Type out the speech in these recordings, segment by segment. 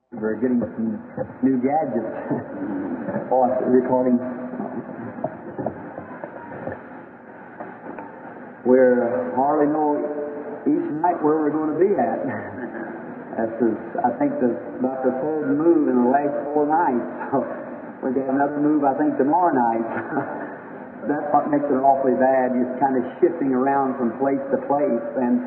We're getting some new gadgets for recording. We're hardly know each night where we're going to be at. I think about the third move in the last 4 nights. So we're going to have another move, I think, tomorrow night. That's what makes it awfully bad. You're kind of shifting around from place to place, and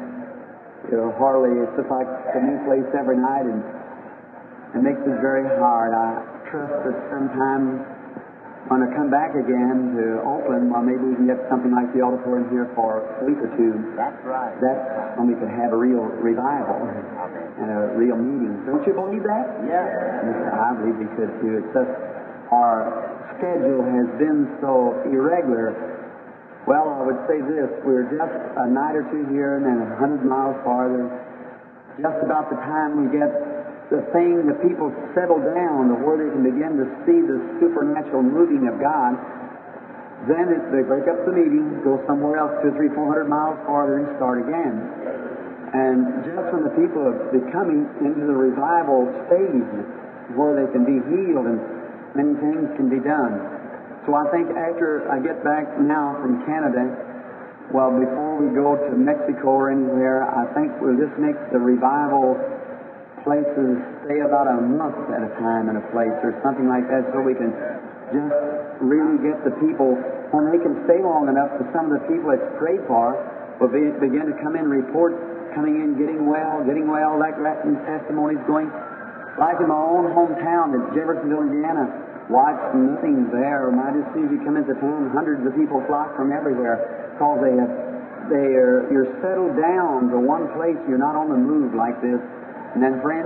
it's just like a new place every night, and it makes it very hard. I trust that sometime when I come back again to Oakland, well, maybe we can get something like the auditorium here for a week or two. That's right. That's when we can have a real revival and a real meeting. Don't you believe that? Yeah. Yes, I believe we could too. It's just our schedule has been so irregular. Well, I would say this: we're just a night or two here and then 100 miles farther. Just about the time we get the people settle down to where they can begin to see the supernatural moving of God, then they break up the meeting, go somewhere else 200, 300, 400 miles farther and start again. And just when the people are becoming into the revival stage where they can be healed and many things can be done. So I think after I get back now from Canada, well, before we go to Mexico or anywhere, I think we'll just make the revival places stay about a month at a time in a place or something like that, so we can just really get the people, when they can stay long enough, for some of the people that's prayed for will begin to come in, reports coming in, getting well, like that, and testimonies going. Like in my own hometown at Jeffersonville, Indiana, watched nothing there. Might as soon as you come into town, hundreds of people flock from everywhere because you're settled down to one place. You're not on the move like this. And then, friends,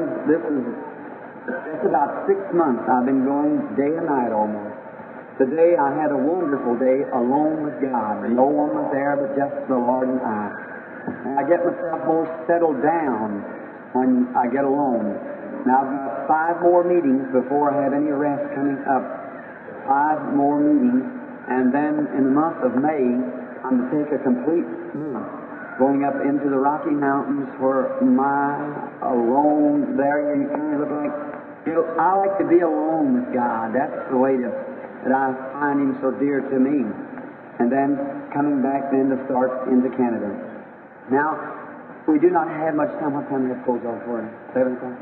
it's about 6 months I've been going day and night almost. Today I had a wonderful day alone with God. No one was there but just the Lord and I. And I get myself more settled down when I get alone. Now I've got 5 more meetings before I have any rest coming up. 5 more meetings. And then in the month of May, I'm to take a complete month going up into the Rocky Mountains for my alone there. You look like, I like to be alone with God. That's the way that I find Him so dear to me. And then coming back then to start into Canada. Now, we do not have much time. What time do we have closed off for? 7 o'clock?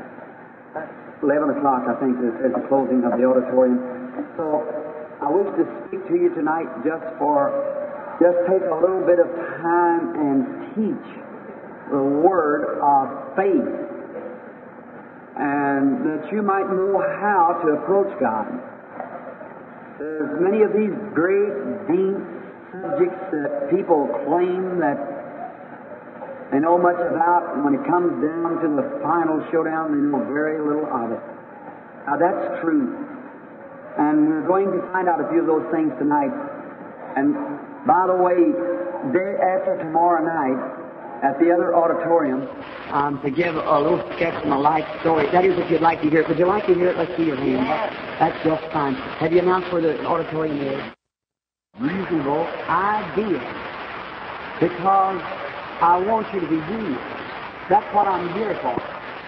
11 o'clock, I think, is the closing of the auditorium. So, I wish to speak to you tonight just take a little bit of time and teach the word of faith, and that you might know how to approach God. There's many of these great, deep subjects that people claim that they know much about, and when it comes down to the final showdown, they know very little of it. Now, that's true. And we're going to find out a few of those things tonight. And by the way, day after tomorrow night, at the other auditorium, to give a little sketch of my life story. That is, if you'd like to hear it. Would you like to hear it? Let's see your hand. That's just fine. Have you announced where the auditorium is? Reasonable idea. Because I want you to be healed. That's what I'm here for.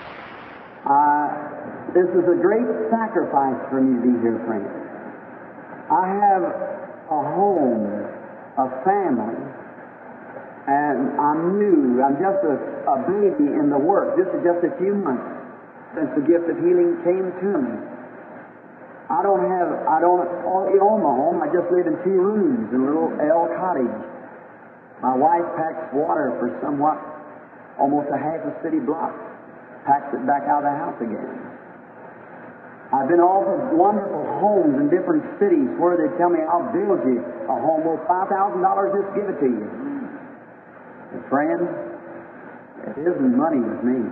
This is a great sacrifice for me to be here, friends. I have a home, a family, and I'm new. I'm just a baby in the work. This is just a few months since the gift of healing came to me. I don't own my home. I just live in 2 rooms in a little L cottage. My wife packs water for almost a half a city block. Packs it back out of the house again. I've been offered wonderful homes in different cities where they tell me, I'll build you a home worth $5,000, just give it to you. And friend, it isn't money with me.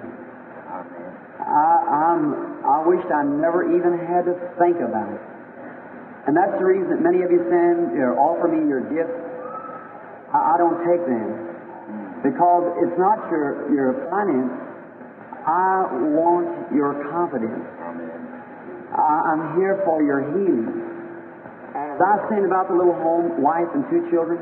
I wished I never even had to think about it. And that's the reason that many of you send or offer me your gifts. I don't take them. Because it's not your finance. I want your confidence. I'm here for your healing. As I stand about the little home, wife and 2 children,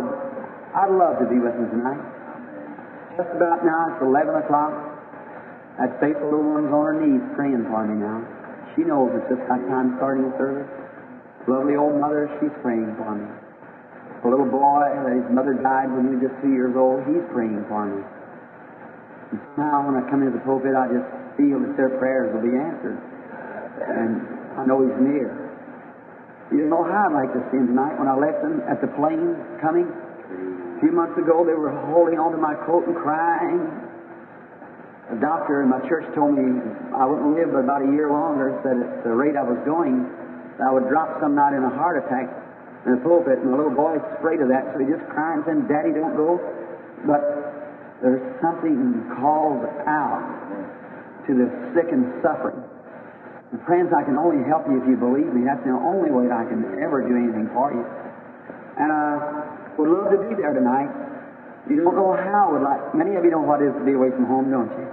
I'd love to be with them tonight. Just about now, it's 11 o'clock. That faithful little one's on her knees praying for me now. She knows it's just that time starting the service. Lovely old mother, she's praying for me. A little boy, his mother died when he was just 2 years old, he's praying for me. And somehow when I come into the pulpit, I just feel that their prayers will be answered. And I know He's near. You don't know how I'd like to see Him tonight. When I left them at the plane coming, a few months ago, they were holding onto my coat and crying. The doctor in my church told me I wouldn't live but about a year longer, said at the rate I was going, I would drop some night in a heart attack in the pulpit, and the little boy's afraid of that, so he just crying, saying, Daddy, don't go. But there's something calls out to the sick and suffering. And friends, I can only help you if you believe me. That's the only way that I can ever do anything for you. And I would love to be there tonight. You don't know how. Many of you know what it is to be away from home, don't you?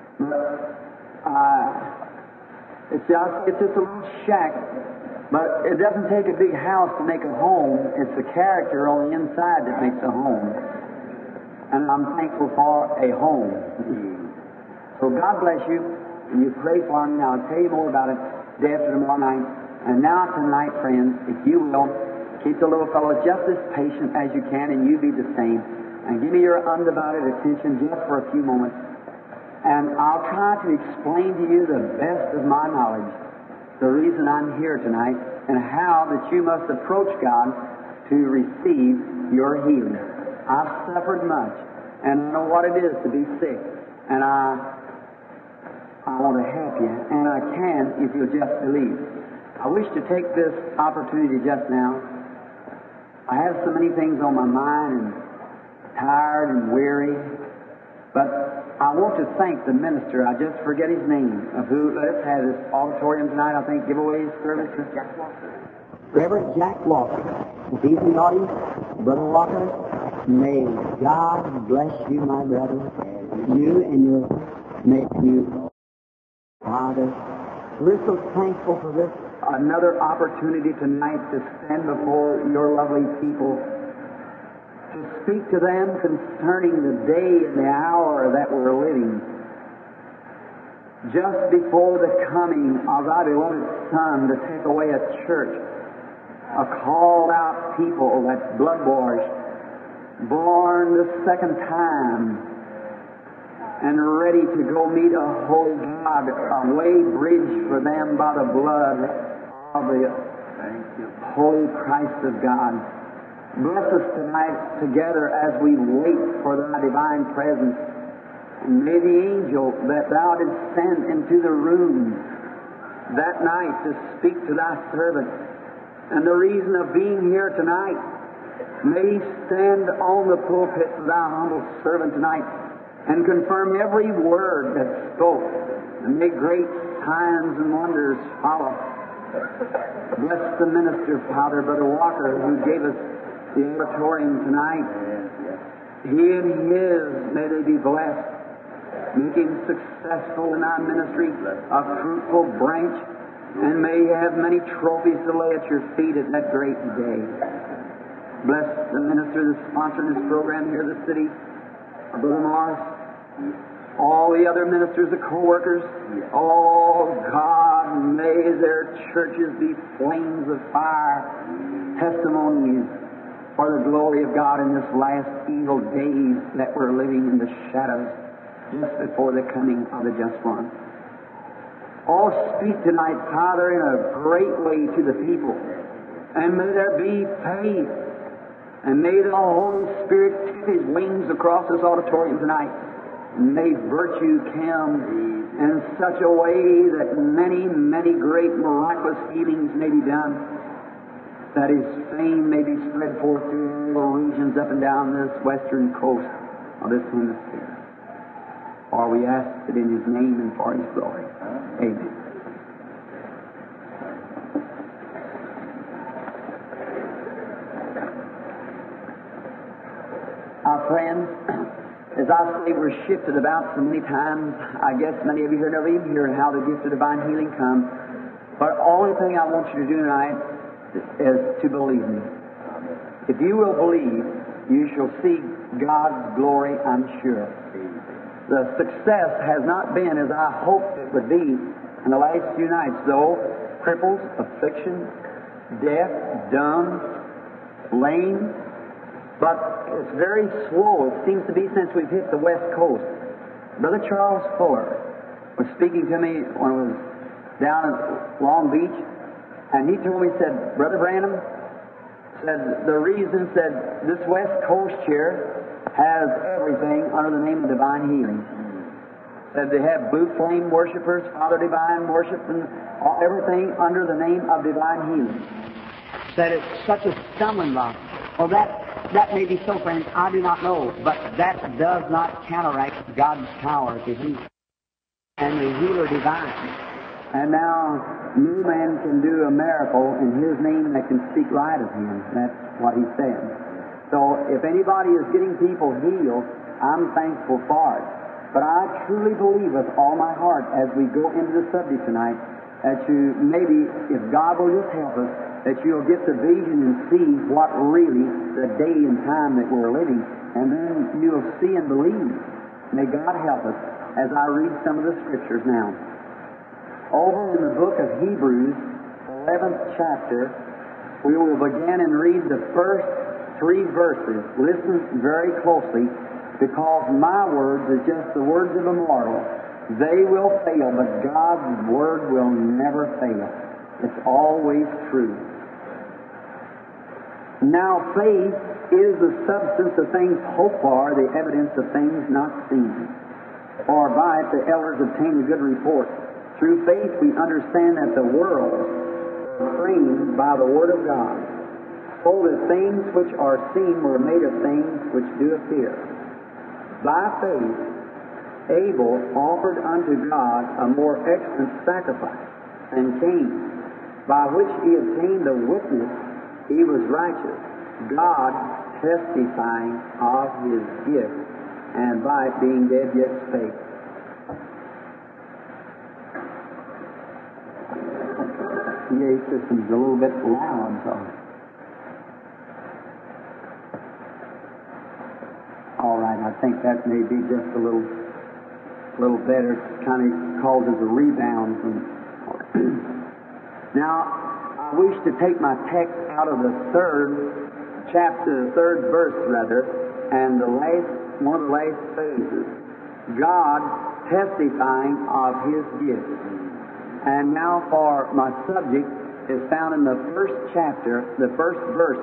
But it's just a little shack. But it doesn't take a big house to make a home. It's the character on the inside that makes a home. And I'm thankful for a home. So God bless you. And you pray for me. I'll tell you more about it day after tomorrow night. And now tonight, friends, if you will, keep the little fellow just as patient as you can, and you be the same. And give me your undivided attention just for a few moments. And I'll try to explain to you the best of my knowledge the reason I'm here tonight, and how that you must approach God to receive your healing. I've suffered much, and I know what it is to be sick. And I want to help you, and I can if you'll just believe. I wish to take this opportunity just now. I have so many things on my mind, and tired and weary, but I want to thank the minister. I just forget his name, of who let us have this auditorium tonight. I think giveaway service. Jack Walker. Reverend Jack Walker. If he's in the audience, Brother Walker, may God bless you, my brother. You and your nephew. Father, we're so thankful for this another opportunity tonight to stand before your lovely people, to speak to them concerning the day and the hour that we're living. Just before the coming of thy beloved Son to take away a church, a called out people that's blood washed, born the second time, and ready to go meet a holy God, a way bridged for them by the blood of the holy Christ of God. Bless us tonight together as we wait for thy divine presence. And may the angel that thou didst send into the room that night to speak to thy servant, and the reason of being here tonight, may he stand on the pulpit for thy humble servant tonight and confirm every word that's spoke, and may great signs and wonders follow. Bless the minister, Father, Brother Walker, who gave us the auditorium tonight. He and his, may they be blessed, make him successful in our ministry, a fruitful branch, and may you have many trophies to lay at your feet at that great day. Bless the minister that's sponsoring this program here in the city, Brother Morris, all the other ministers, the co-workers. Oh God, may their churches be flames of fire, testimonies for the glory of God in this last evil days that we're living in the shadows just before the coming of the Just One. Oh, speak tonight, Father, in a great way to the people, and may there be faith, and may the Holy Spirit tip His wings across this auditorium tonight. May virtue come in such a way that many, many great miraculous healings may be done, that His fame may be spread forth through all the regions up and down this western coast of this hemisphere. For we ask it in His name and for His glory. Amen. Our friends, as I say, we're shifted about so many times. I guess many of you here never even hear how the gift of divine healing comes. But the only thing I want you to do tonight is to believe me. If you will believe, you shall see God's glory, I'm sure. The success has not been as I hoped it would be in the last few nights, though. Cripples, affliction, deaf, dumb, lame. But it's very slow. It seems to be since we've hit the West Coast. Brother Charles Fuller was speaking to me when I was down at Long Beach, and he told me, said, Brother Branham, said, the reason, said, this West Coast here has everything under the name of divine healing. Said they have blue flame worshipers, Father Divine worship, and everything under the name of divine healing. Said it's such a stumbling block. Well, that may be so, friends. I do not know, but that does not counteract God's power to heal and the healer divine. And now, no man can do a miracle in His name that can speak right of Him. That's what He said. So, if anybody is getting people healed, I'm thankful for it. But I truly believe with all my heart as we go into the subject tonight that you maybe, if God will just help us, that you'll get the vision and see what really the day and time that we're living, and then you'll see and believe. May God help us as I read some of the Scriptures now. Over in the book of Hebrews, 11th chapter, we will begin and read the first 3 verses. Listen very closely, because my words is just the words of a mortal. They will fail, but God's Word will never fail. It's always true. Now faith is the substance of things hoped for, the evidence of things not seen. For by it the elders obtained a good report. Through faith we understand that the world was framed by the Word of God, so that things which are seen were made of things which do appear. By faith Abel offered unto God a more excellent sacrifice than Cain, by which he obtained the witness he was righteous, God testifying of his gift, and by it being dead yet spake. PA system's a little bit loud, so. All right, I think that may be just a little better. It kind of causes a rebound. Now, I wish to take my text out of the third verse, and one of the last phases. God testifying of His gift. And now for my subject is found in the first verse.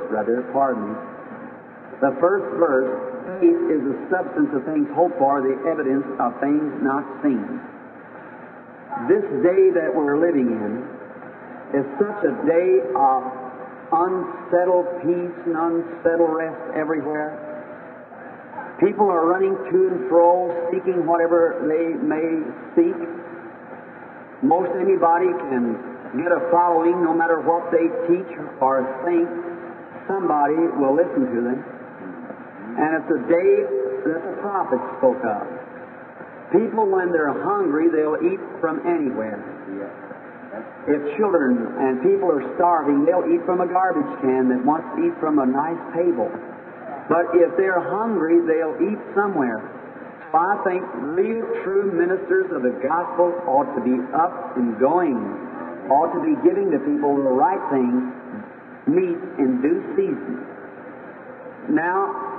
The first verse, faith is the substance of things hoped for, the evidence of things not seen. This day that we're living in is such a day of unsettled peace and unsettled rest everywhere. People are running to and fro, seeking whatever they may seek. Most anybody can get a following, no matter what they teach or think. Somebody will listen to them. And it's a day that the prophets spoke of. People, when they're hungry, they'll eat from anywhere. If children and people are starving, they'll eat from a garbage can that wants to eat from a nice table. But if they're hungry, they'll eat somewhere. So I think real true ministers of the gospel ought to be up and going, ought to be giving the people the right things, meat in due season. Now,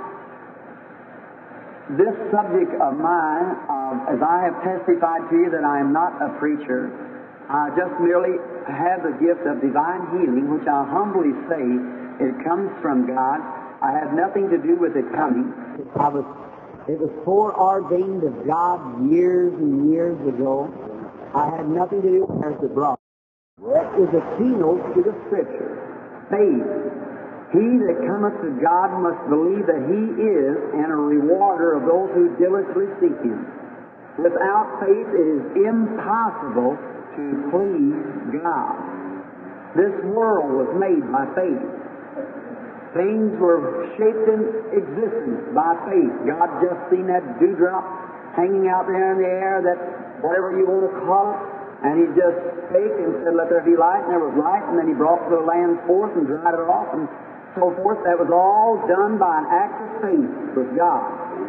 this subject of mine, as I have testified to you that I am not a preacher, I just merely have the gift of divine healing, which I humbly say it comes from God. I have nothing to do with it coming. It was foreordained of God years and years ago. I had nothing to do with it brought. That is a keynote to the Scripture. Faith. He that cometh to God must believe that He is, and a rewarder of those who diligently seek Him. Without faith it is impossible to please God. This world was made by faith. Things were shaped in existence by faith. God just seen that dewdrop hanging out there in the air, that whatever you want to call it, and He just spake and said, let there be light, and there was light, and then He brought the land forth and dried it off, and so forth. That was all done by an act of faith with God.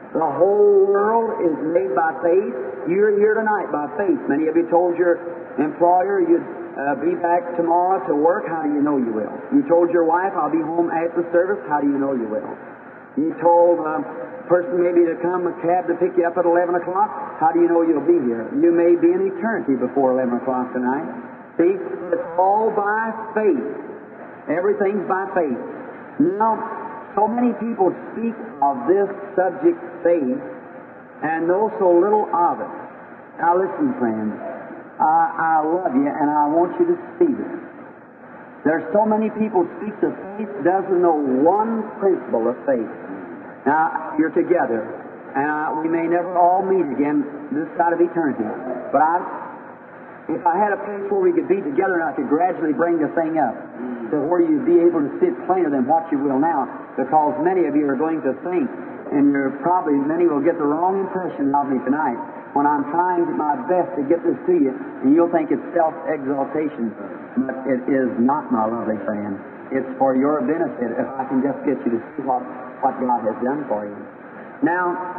The whole world is made by faith. You're here tonight by faith. Many of you told your employer you'd be back tomorrow to work. How do you know you will? You told your wife, I'll be home at the service. How do you know you will? You told a person maybe to come, a cab to pick you up at 11 o'clock. How do you know you'll be here? You may be in eternity before 11 o'clock tonight. See, it's all by faith. Everything's by faith. Now, so many people speak of this subject, faith, and know so little of it. Now listen, friends, I love you and I want you to see this. There's so many people speak of faith, doesn't know one principle of faith. Now, you're together, and we may never all meet again this side of eternity, but if I had a place where we could be together and I could gradually bring the thing up to where you'd be able to see it plainer than what you will now, because many of you are going to think, and many will get the wrong impression of me tonight when I'm trying my best to get this to you, and you'll think it's self-exaltation, but it is not, my lovely friend. It's for your benefit if I can just get you to see what God has done for you. Now,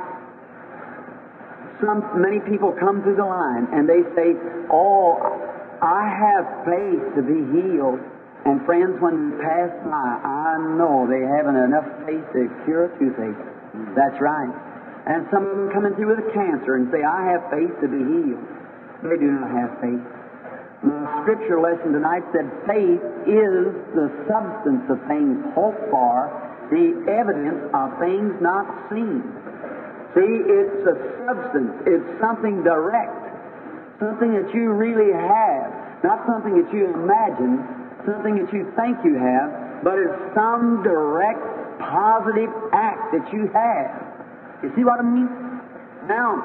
many people come through the line and they say, oh, I have faith to be healed. And friends, when they pass by, I know they haven't enough faith to cure a toothache. That's right. And some of them coming through with cancer and say, I have faith to be healed. They do not have faith. The scripture lesson tonight said faith is the substance of things hoped for, the evidence of things not seen. See, it's a substance. It's something direct. Something that you really have. Not something that you imagine, something that you think you have, but it's some direct, positive act that you have. You see what I mean? Now,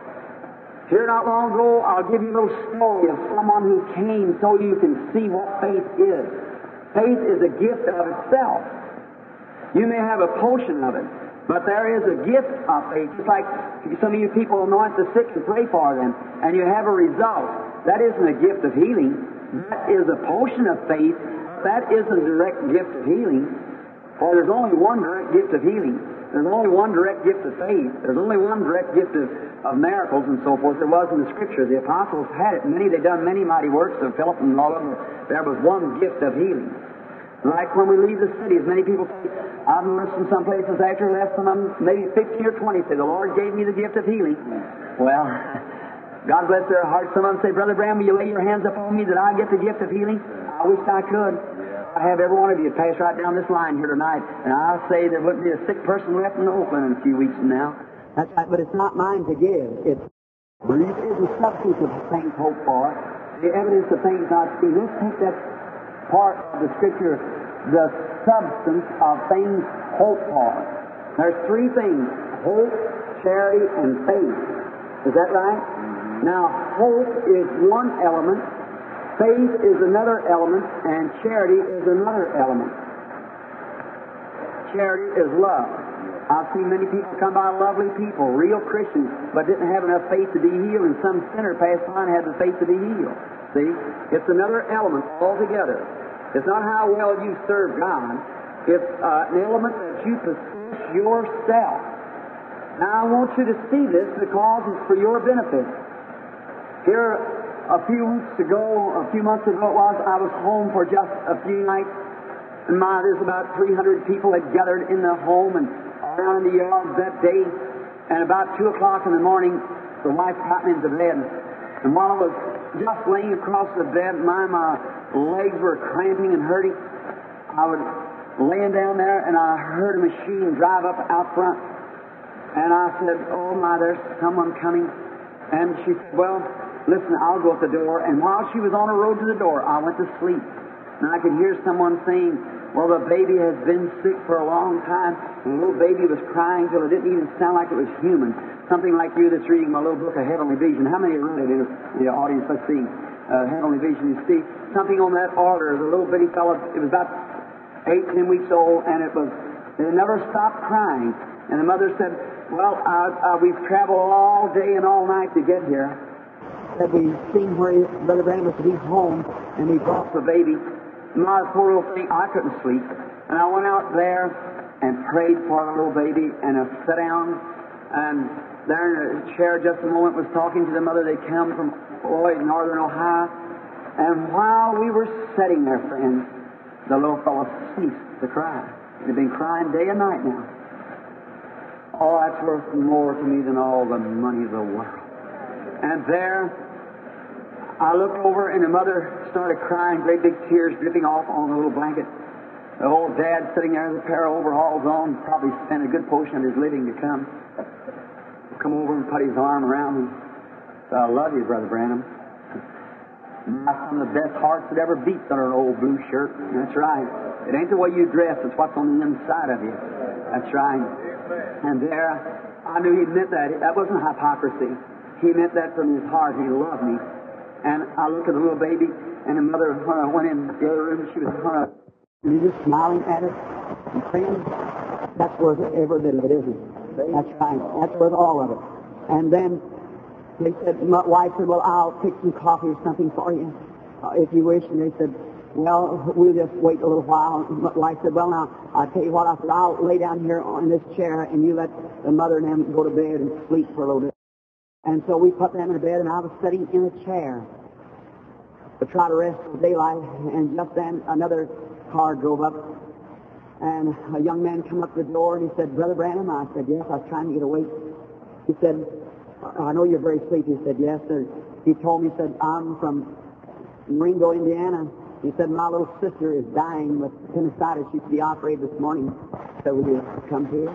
here not long ago, I'll give you a little story of someone who came so you can see what faith is. Faith is a gift of itself. You may have a portion of it, but there is a gift of faith. Just like some of you people anoint the sick and pray for them, and you have a result. That isn't a gift of healing. That is a portion of faith. That isn't a direct gift of healing. For there's only one direct gift of healing. There's only one direct gift of faith. There's only one direct gift of miracles and so forth. There was in the Scripture. The apostles had it. They done many mighty works of Philip and all of them. There was one gift of healing. Like when we leave the cities, many people say, I've noticed in some places after I left, some of them, maybe 15 or 20, say, the Lord gave me the gift of healing. Well, God bless their hearts. Some of them say, Brother Branham, will you lay your hands upon me that I get the gift of healing? I wish I could. I have every one of you pass right down this line here tonight, and I'll say there wouldn't be a sick person left in Oakland in a few weeks from now. That's right, but it's not mine to give. It is the substance of things hoped for, the evidence of things not seen. Let's take that part of the Scripture, the substance of things hoped for. There's three things: hope, charity, and faith. Is that right? Now, hope is one element, faith is another element, and charity is another element. Charity is love. I've seen many people come by, lovely people, real Christians, but didn't have enough faith to be healed, and some sinner passed by and had the faith to be healed. See? It's another element altogether. It's not how well you serve God. It's an element that you possess yourself. Now, I want you to see this because it's for your benefit. Here, a few months ago it was, I was home for just a few nights, and there's about 300 people had gathered in the home and around the yard that day, and about 2 o'clock in the morning, the wife got me into bed, and while I was just laying across the bed, my legs were cramping and hurting. I was laying down there, and I heard a machine drive up out front, and I said, oh my, there's someone coming. And she said, well, listen, I'll go at the door. And while she was on her road to the door, I went to sleep. And I could hear someone saying, well, the baby has been sick for a long time. And the little baby was crying till it didn't even sound like it was human. Something like you that's reading my little book of Heavenly Vision. How many read it in the audience? Let's see. Heavenly Vision, you see. Something on that order. The little bitty fellow, it was about 8, 10 weeks old, and it never stopped crying. And the mother said, well, we've traveled all day and all night to get here. Said we've seen where Brother Branham was to be home, and we brought the baby. My poor little thing, I couldn't sleep. And I went out there and prayed for the little baby, and I sat down, And there in a chair just a moment was talking to the mother. They come from northern Ohio. And while we were sitting there, friends, the little fellow ceased to cry. He'd been crying day and night now. Oh, that's worth more to me than all the money of the world. And there, I looked over, and the mother started crying, great big tears dripping off on the little blanket. The old dad sitting there with a pair of overalls on, probably spent a good portion of his living to come over and put his arm around me. So, I love you, Brother Branham. Some of the best hearts that ever beats under an old blue shirt. That's right. It ain't the way you dress, it's what's on the inside of you. That's right. And there, I knew he meant that. That wasn't hypocrisy. He meant that from his heart. He loved me. And I looked at the little baby, and the mother went in the other room. She was just smiling at us and praying. That's worth every bit of it, isn't it? That's right. That's worth all of it. And then they said, my wife said, well, I'll take some coffee or something for you, if you wish. And they said, well, we'll just wait a little while. And my wife said, well, now, I'll tell you what. I said, I'll lay down here on this chair, and you let the mother and them go to bed and sleep for a little bit. And so we put them in bed, and I was sitting in a chair to try to rest till daylight. And just then, another car drove up, and a young man came up the door, and he said, Brother Branham? I said, yes, I was trying to get awake. He said, I know you're very sleepy. He said, yes, sir. He told me, he said, I'm from Ringo, Indiana. He said, my little sister is dying with appendicitis. She should be operated this morning. So will you come here?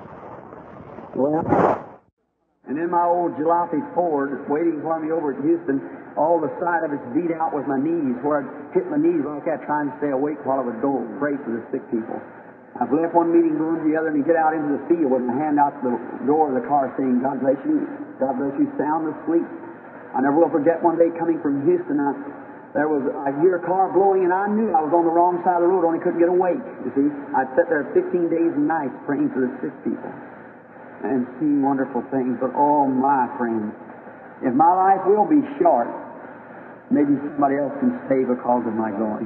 Well, and then my old jalopy Ford waiting for me over at Houston, all the side of it's beat out with my knees, where I'd hit my knees like that trying to stay awake while I would go pray for the sick people. I've left one meeting, going to the other, and you get out into the field with my hand out the door of the car saying, God bless you, sound asleep. I never will forget one day coming from Houston. I hear a car blowing, and I knew I was on the wrong side of the road, only couldn't get awake, you see. I'd sit there 15 days and nights praying for the sick people and seeing wonderful things. But oh, my friends, if my life will be short, maybe somebody else can stay because of my going.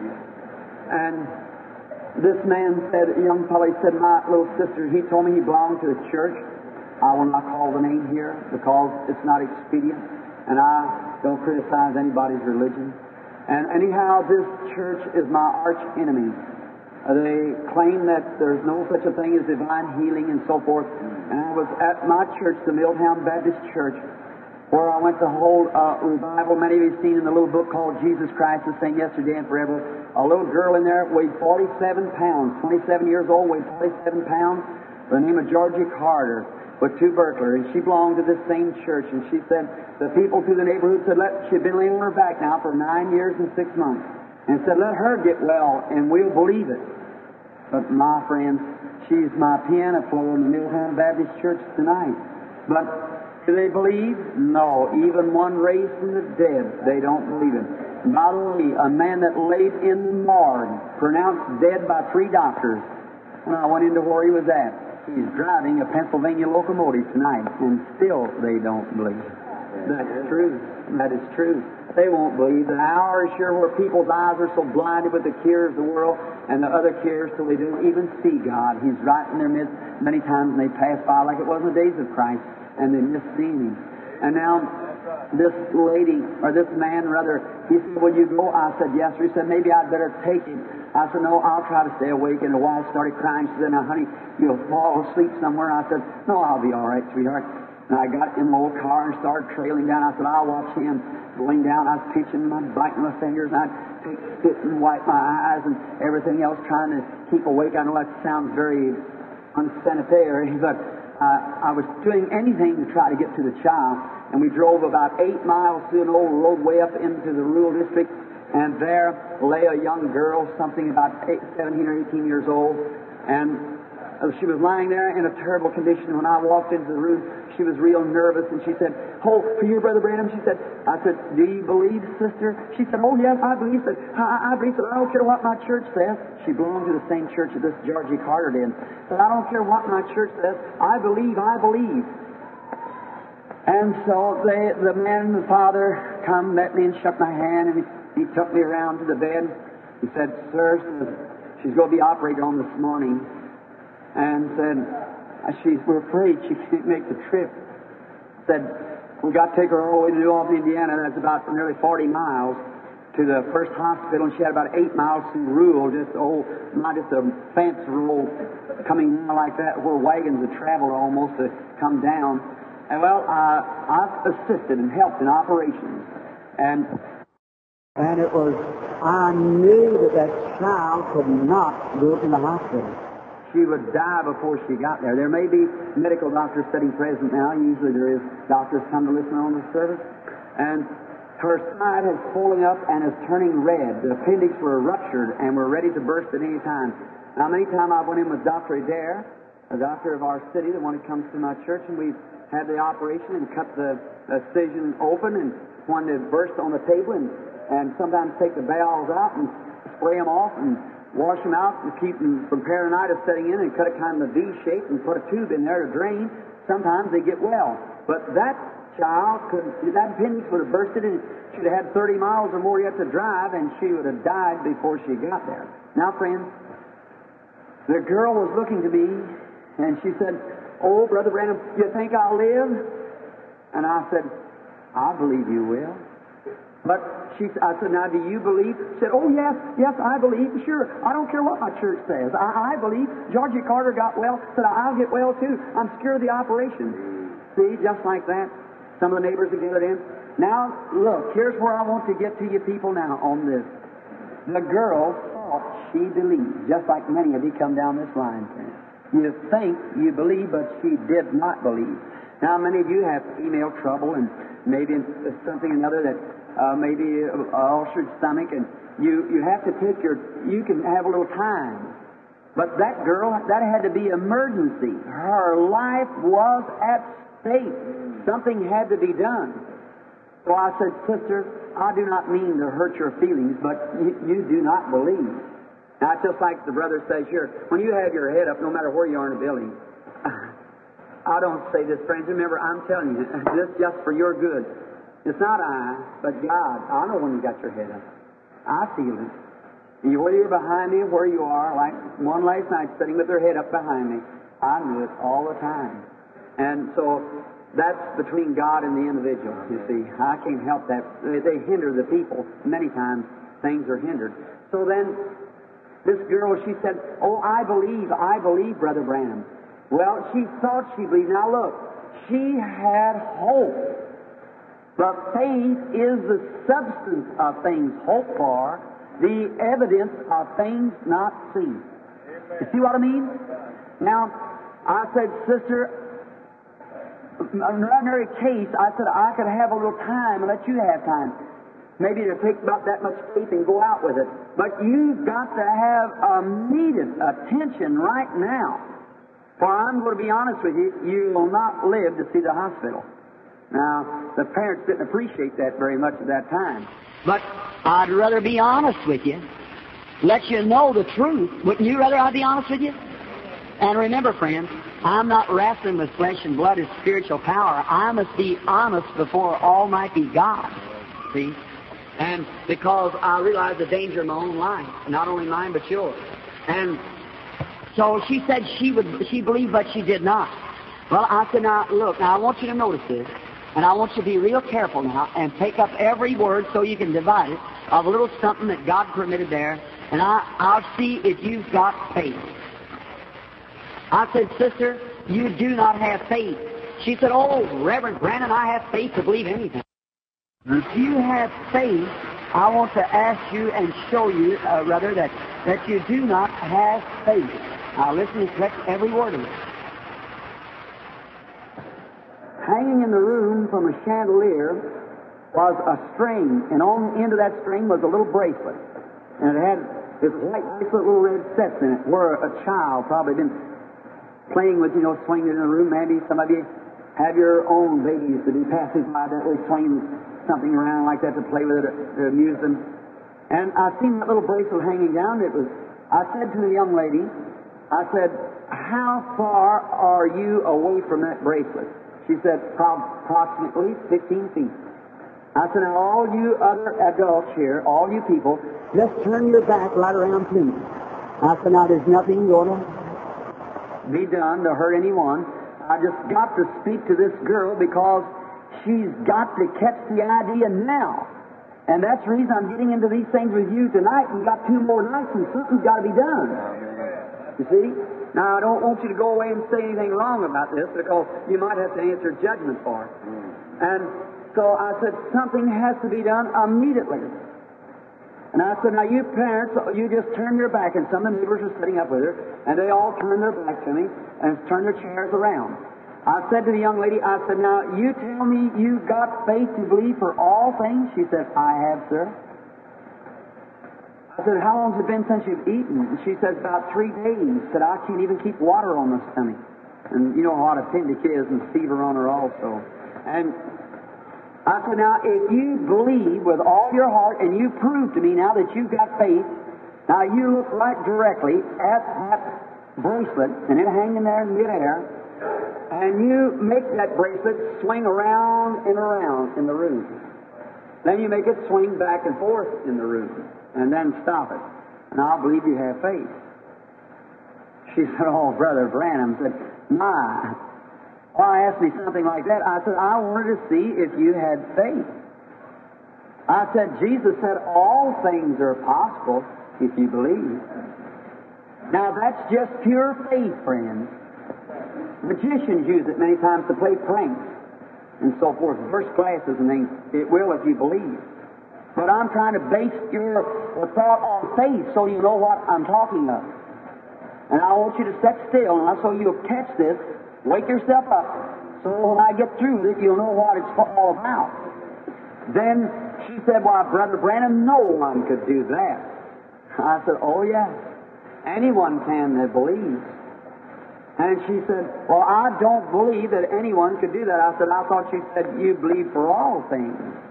And this man said, a young fellow, he said, my little sister, he told me he belonged to a church. I will not call the name here because it's not expedient, and I don't criticize anybody's religion. And anyhow, this church is my arch enemy. They claim that there's no such a thing as divine healing and so forth. And I was at my church, the Milltown Baptist Church, where I went to hold a revival. Many of you have seen in the little book called Jesus Christ the Same Yesterday and Forever. A little girl in there weighed 47 pounds, 27 years old, weighed 47 pounds, by the name of Georgie Carter, with tubercular, and she belonged to this same church. And she said, the people through the neighborhood said, she'd been laying on her back now for 9 years and 6 months, and said, let her get well, and we'll believe it. But my friends, she's my piano player in the Milltown Baptist Church tonight. But do they believe? No. Even one raised from the dead, they don't believe it. By the way, a man that laid in the morgue, pronounced dead by 3 doctors, when I went into where he was at, he's driving a Pennsylvania locomotive tonight, and still they don't believe. That's true. That is true. They won't believe. The hour is sure where people's eyes are so blinded with the cares of the world and the other cares till they don't even see God. He's right in their midst many times, and they pass by like it was in the days of Christ, and they miss seeing Him. And now this lady, or this man rather, he said, will you go? I said, yes, sir. He said, maybe I'd better take him. I said, no, I'll try to stay awake. And the wife started crying. She said, now, honey, you'll fall asleep somewhere. I said, no, I'll be all right, sweetheart. And I got in the old car and started trailing down. I said, I'll watch him going down. I was pitching, I'd biting my fingers, and I'd take spit and wipe my eyes and everything else, trying to keep awake. I know that sounds very unsanitary, but I was doing anything to try to get to the child. And we drove about 8 miles through an old roadway up into the rural district, and there lay a young girl, something about 17 or 18 years old, and she was lying there in a terrible condition. When I walked into the room, she was real nervous, and she said, oh, for you, Brother Branham? She said, I said, do you believe, sister? She said, oh, yes, I believe. I believe. I don't care what my church says. She belonged to the same church that this Georgie Carter did. Said, I don't care what my church says. I believe, I believe. And so the man and the father come, met me and shook my hand, and he took me around to the bed. He said, sir, she's going to be operated on this morning. And said, We're afraid she can't make the trip. Said, we got to take her all the way to New Albany, Indiana. That's about nearly 40 miles to the first hospital, and she had about 8 miles through rural, just a fence road coming down like that, where wagons would travel almost to come down. And well, I've assisted and helped in operations, and it was, I knew that child could not go to the hospital. She would die before she got there. There may be medical doctors sitting present now. Usually there is doctors come to listen on the service. And her side is swelling up and is turning red. The appendix were ruptured and were ready to burst at any time. Now, many times I went in with Dr. Adair, a doctor of our city, the one that comes to my church, and we've had the operation and cut the incision open and one that burst on the table, and sometimes take the valves out and spray them off and wash them out and keep them from peritonitis setting in, and cut it kind of a V shape and put a tube in there to drain. Sometimes they get well. But that child that appendix would have bursted, and she'd have had 30 miles or more yet to drive, and she would have died before she got there. Now, friends, the girl was looking to me, and she said, "Oh, Brother Branham, you think I'll live?" And I said, "I believe you will." But I said, "Now, do you believe?" She said, "Oh, yes, I believe. Sure, I don't care what my church says. I believe." Georgie Carter got well. Said, "I'll get well too. I'm scared of the operation." See, just like that. Some of the neighbors are gathered in. Now, look, here's where I want to get to you people now on this. The girl thought she believed, just like many of you come down this line, friends. You think you believe, but she did not believe. Now, many of you have email trouble and maybe something or another that maybe an ulcered stomach, and you have to take you can have a little time. But that girl, that had to be emergency. Her life was at stake. Something had to be done. So I said, "Sister, I do not mean to hurt your feelings, but you do not believe." Now, it's just like the brother says here, when you have your head up, no matter where you are in the building, I don't say this, friends. Remember, I'm telling you, this just for your good. It's not I, but God. I know when you got your head up. I feel it. Whether you're behind me or where you are, like one last night sitting with their head up behind me, I knew it all the time. And so that's between God and the individual, you see. I can't help that. They hinder the people. Many times things are hindered. So then this girl, she said, "Oh, I believe, Brother Branham." Well, she thought she believed. Now look, she had hope. But faith is the substance of things hoped for, the evidence of things not seen. You see what I mean? Now, I said, "Sister, in an ordinary case, I said I could have a little time and let you have time. Maybe it'll take about that much faith and go out with it. But you've got to have immediate attention right now. For I'm going to be honest with you, you will not live to see the hospital." Now, the parents didn't appreciate that very much at that time. But I'd rather be honest with you, let you know the truth. Wouldn't you rather I'd be honest with you? And remember, friends, I'm not wrestling with flesh and blood as spiritual power. I must be honest before Almighty God. See? And because I realize the danger of my own life, not only mine but yours. And so she said she believed, but she did not. Well, I said, now look, I want you to notice this, and I want you to be real careful now and take up every word so you can divide it of a little something that God permitted there, and I'll see if you've got faith. I said, "Sister, you do not have faith." She said, "Oh, Reverend Branham, I have faith to believe anything." If you have faith, I want to ask you and show you, that you do not have faith. Now listen and correct every word of it. Hanging in the room from a chandelier was a string, and on the end of that string was a little bracelet. And it had this white bracelet, little red sets in it, where a child probably been playing with, swinging in the room. Maybe some of you have your own babies to do passing by that way, swinging something around like that to play with it, to amuse them. And I seen that little bracelet hanging down. I said to the young lady, I said, "How far are you away from that bracelet?" She said, "Approximately 15 feet. I said, "Now, all you other adults here, all you people, just turn your back right around to me." I said, "Now, there's nothing going on." be done to hurt anyone. I just got to speak to this girl because she's got to catch the idea now. And that's the reason I'm getting into these things with you tonight. We've got 2 more nights and something's got to be done. You see? Now, I don't want you to go away and say anything wrong about this because you might have to answer judgment for it. And so I said, something has to be done immediately. And I said, now you parents, you just turn your back. And some of the neighbors were sitting up with her, and they all turned their back to me and turned their chairs around. I said to the young lady, I said, now you tell me you've got faith to believe for all things? She said, I have, sir. I said, how long has it been since you've eaten? And she said, about 3 days. Said, I can't even keep water on my stomach. And you know what appendix is and fever on her also. And I said, now if you believe with all your heart and you prove to me now that you've got faith, now you look right directly at that bracelet and it hanging there in midair, and you make that bracelet swing around and around in the room. Then you make it swing back and forth in the room, and then stop it. And I'll believe you have faith. She said, oh, Brother Branham, said, my. Well, I asked me something like that. I said, I wanted to see if you had faith. I said, Jesus said, all things are possible if you believe. Now, that's just pure faith, friends. Magicians use it many times to play pranks and so forth, first classes and things. It will if you believe. But I'm trying to base your thought on faith so you know what I'm talking of. And I want you to sit still, and so you'll catch this, wake yourself up, so when I get through with it, you'll know what it's all about. Then she said, well, Brother Branham, no one could do that. I said, oh, yes. Anyone can that believes. And she said, well, I don't believe that anyone could do that. I said, I thought you said you believe for all things.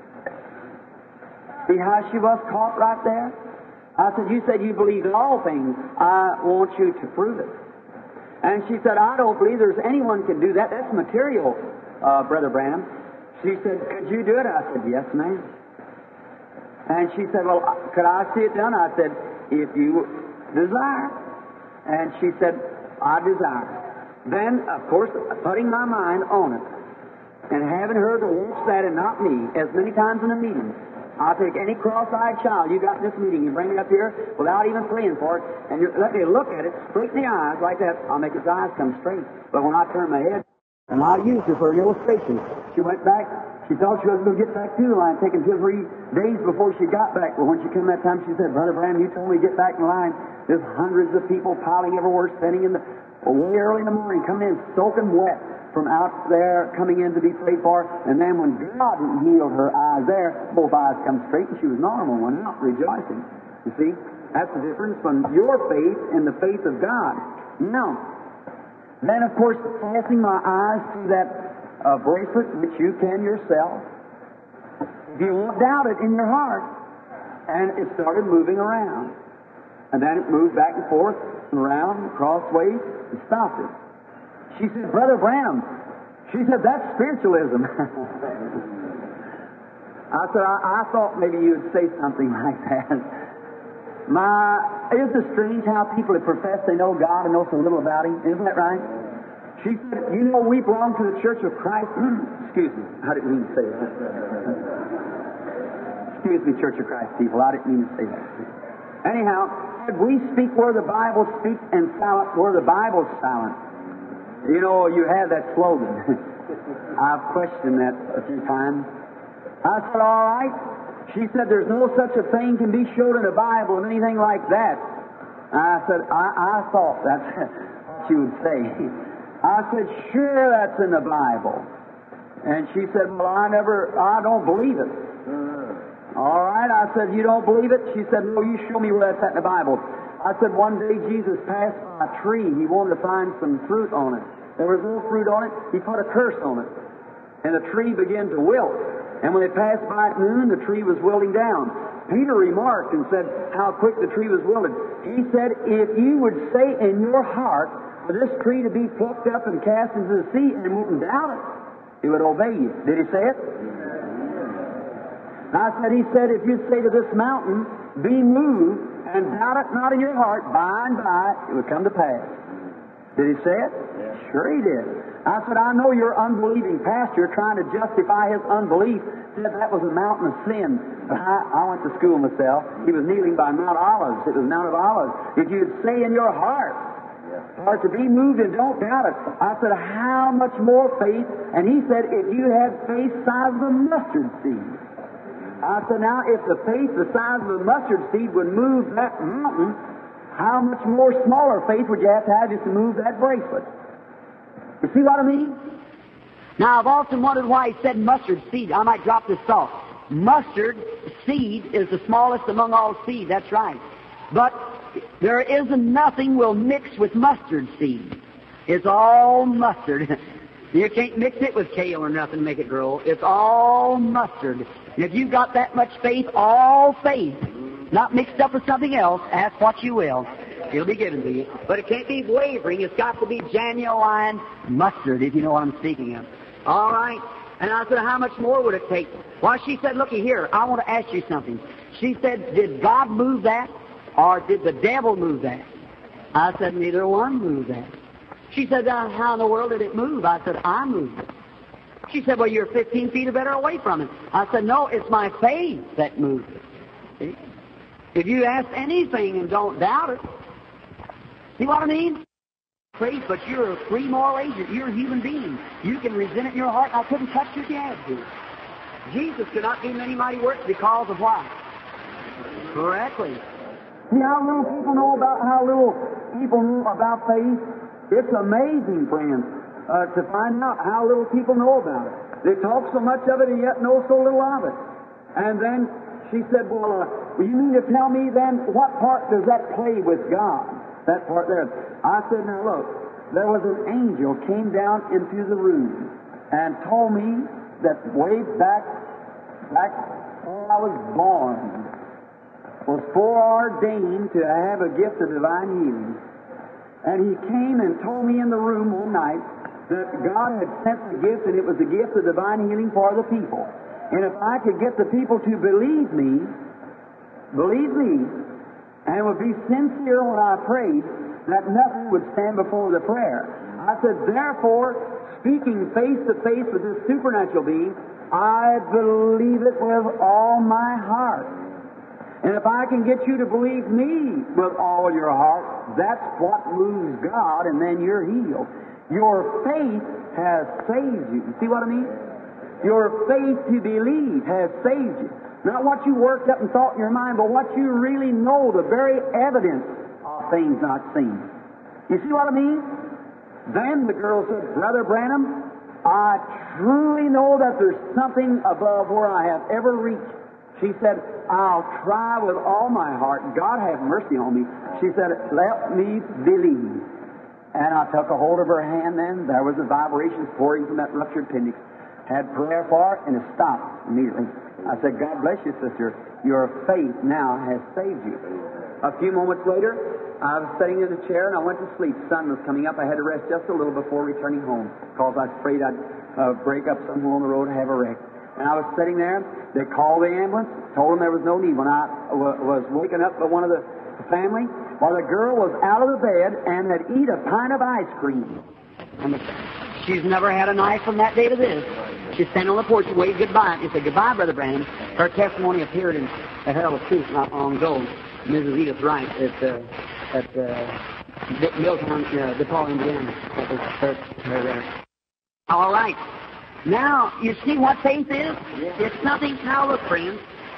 See how she was caught right there? I said, you said you believe in all things. I want you to prove it. And she said, I don't believe there's anyone can do that. That's material, Brother Branham. She said, could you do it? I said, yes, ma'am. And she said, well, could I see it done? I said, if you desire. And she said, I desire. Then, of course, putting my mind on it and having her to watch that and not me, as many times in a meeting, I'll take any cross-eyed child you got in this meeting, you bring it up here without even praying for it, and you let me look at it, straight in the eyes like that, I'll make his eyes come straight. But when I turn my head, and I used her for an illustration, she went back. She thought she was going to get back to the line, taking 2 or 3 days before she got back. But when she came that time, she said, Brother Branham, you told me to get back in line. There's hundreds of people piling everywhere, standing in the way early in the morning, coming in soaking wet from out there, coming in to be prayed for. And then when God healed her eyes there, both eyes come straight, and she was normal, went out rejoicing. You see, that's the difference from your faith and the faith of God. No. Then, of course, passing my eyes through that bracelet, which you can yourself, if you won't doubt it in your heart, and it started moving around. And then it moved back and forth, and around, crossways, and stopped it. She said, Brother Branham, she said, that's spiritualism. I said, I thought maybe you would say something like that. Isn't it strange how people that profess they know God and know so little about Him? Isn't that right? She said, you know, we belong to the Church of Christ. Excuse me, I didn't mean to say that. Excuse me, Church of Christ people, I didn't mean to say that. Anyhow, we speak where the Bible speaks and silent where the Bible's silent. You know, you have that slogan. I've questioned that a few times. I said, all right. She said, there's no such a thing can be showed in the Bible or anything like that. I said, I thought that's what you would say. I said, sure, that's in the Bible. And she said, well, I don't believe it. All right, I said, you don't believe it? She said, no, you show me where that's at in the Bible. I said, one day Jesus passed by a tree. He wanted to find some fruit on it. There was no fruit on it. He put a curse on it. And the tree began to wilt. And when they passed by at noon, the tree was wilting down. Peter remarked and said how quick the tree was wilted. He said, if you would say in your heart for this tree to be plucked up and cast into the sea and wouldn't doubt it, it would obey you. Did he say it? He said, if you say to this mountain, be moved, and doubt it not in your heart, by and by it would come to pass. Did he say it? Yeah. Sure he did. I said, I know your unbelieving pastor trying to justify his unbelief said that was a mountain of sin. But I went to school myself. He was kneeling by Mount Olives. It was Mount of Olives. If you'd say in your heart, or to be moved and don't doubt it. I said, how much more faith? And he said, if you had faith the size of a mustard seed. I said, now, if the faith the size of a mustard seed would move that mountain, how much more smaller faith would you have just to move that bracelet? You see what I mean? Now, I've often wondered why he said mustard seed. I might drop this thought. Mustard seed is the smallest among all seed. That's right. But there isn't nothing will mix with mustard seed. It's all mustard. You can't mix it with kale or nothing to make it grow. It's all mustard. If you've got that much faith, all faith, not mixed up with something else, ask what you will. It'll be given to you. But it can't be wavering. It's got to be genuine mustard, if you know what I'm speaking of. All right. And I said, how much more would it take? Well, she said, looky here, I want to ask you something. She said, did God move that? Or did the devil move that? I said, neither one moved that. She said, how in the world did it move? I said, I moved it. She said, well, you're 15 feet or better away from it. I said, no, it's my faith that moved it. See? If you ask anything and don't doubt it, see what I mean? Faith, but you're a free moral agent. You're a human being. You can resent it in your heart, and I couldn't touch you if you had to. Jesus could not do many mighty works because of what? Correctly. See how little people know about faith? It's amazing, friends, to find out how little people know about it. They talk so much of it and yet know so little of it. And then she said, well, you mean to tell me then what part does that play with God? That part there. I said, now look, there was an angel came down into the room and told me that way back when I was born, was foreordained to have a gift of divine healing. And he came and told me in the room one night that God had sent the gift, and it was the gift of divine healing for the people. And if I could get the people to believe me, and would be sincere when I prayed, that nothing would stand before the prayer. I said, therefore, speaking face to face with this supernatural being, I believe it with all my heart. And if I can get you to believe me with all your heart, that's what moves God, and then you're healed. Your faith has saved you. You see what I mean? Your faith to believe has saved you. Not what you worked up and thought in your mind, but what you really know, the very evidence of things not seen. You see what I mean? Then the girl said, Brother Branham, I truly know that there's something above where I have ever reached. She said, I'll try with all my heart. God have mercy on me. She said, let me believe. And I took a hold of her hand then. There was the vibrations pouring from that ruptured appendix. Had prayer for it, and it stopped immediately. I said, God bless you, sister. Your faith now has saved you. A few moments later, I was sitting in a chair, and I went to sleep. Sun was coming up. I had to rest just a little before returning home, because I was afraid I'd break up somewhere on the road and have a wreck. And I was sitting there. They called the ambulance, told them there was no need. When I was waken up by one of the family, while the girl was out of the bed and had eat a pint of ice cream. And she's never had a knife from that day to this. She's standing on the porch and waved goodbye. She said, goodbye, Brother Branham. Her testimony appeared in the Herald of Truth not long ago. Mrs. Edith Wright at Milltown, DePaul, Indiana. That was her there. All right. Now, you see what faith is? It's nothing. Now, look, friends.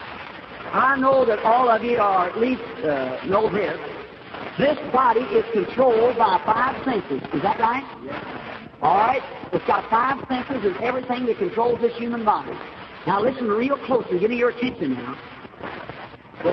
I know that all of you, or at least know this. This body is controlled by 5 senses. Is that right? All right. It's got 5 senses and everything that controls this human body. Now, listen real closely. Give me your attention now. The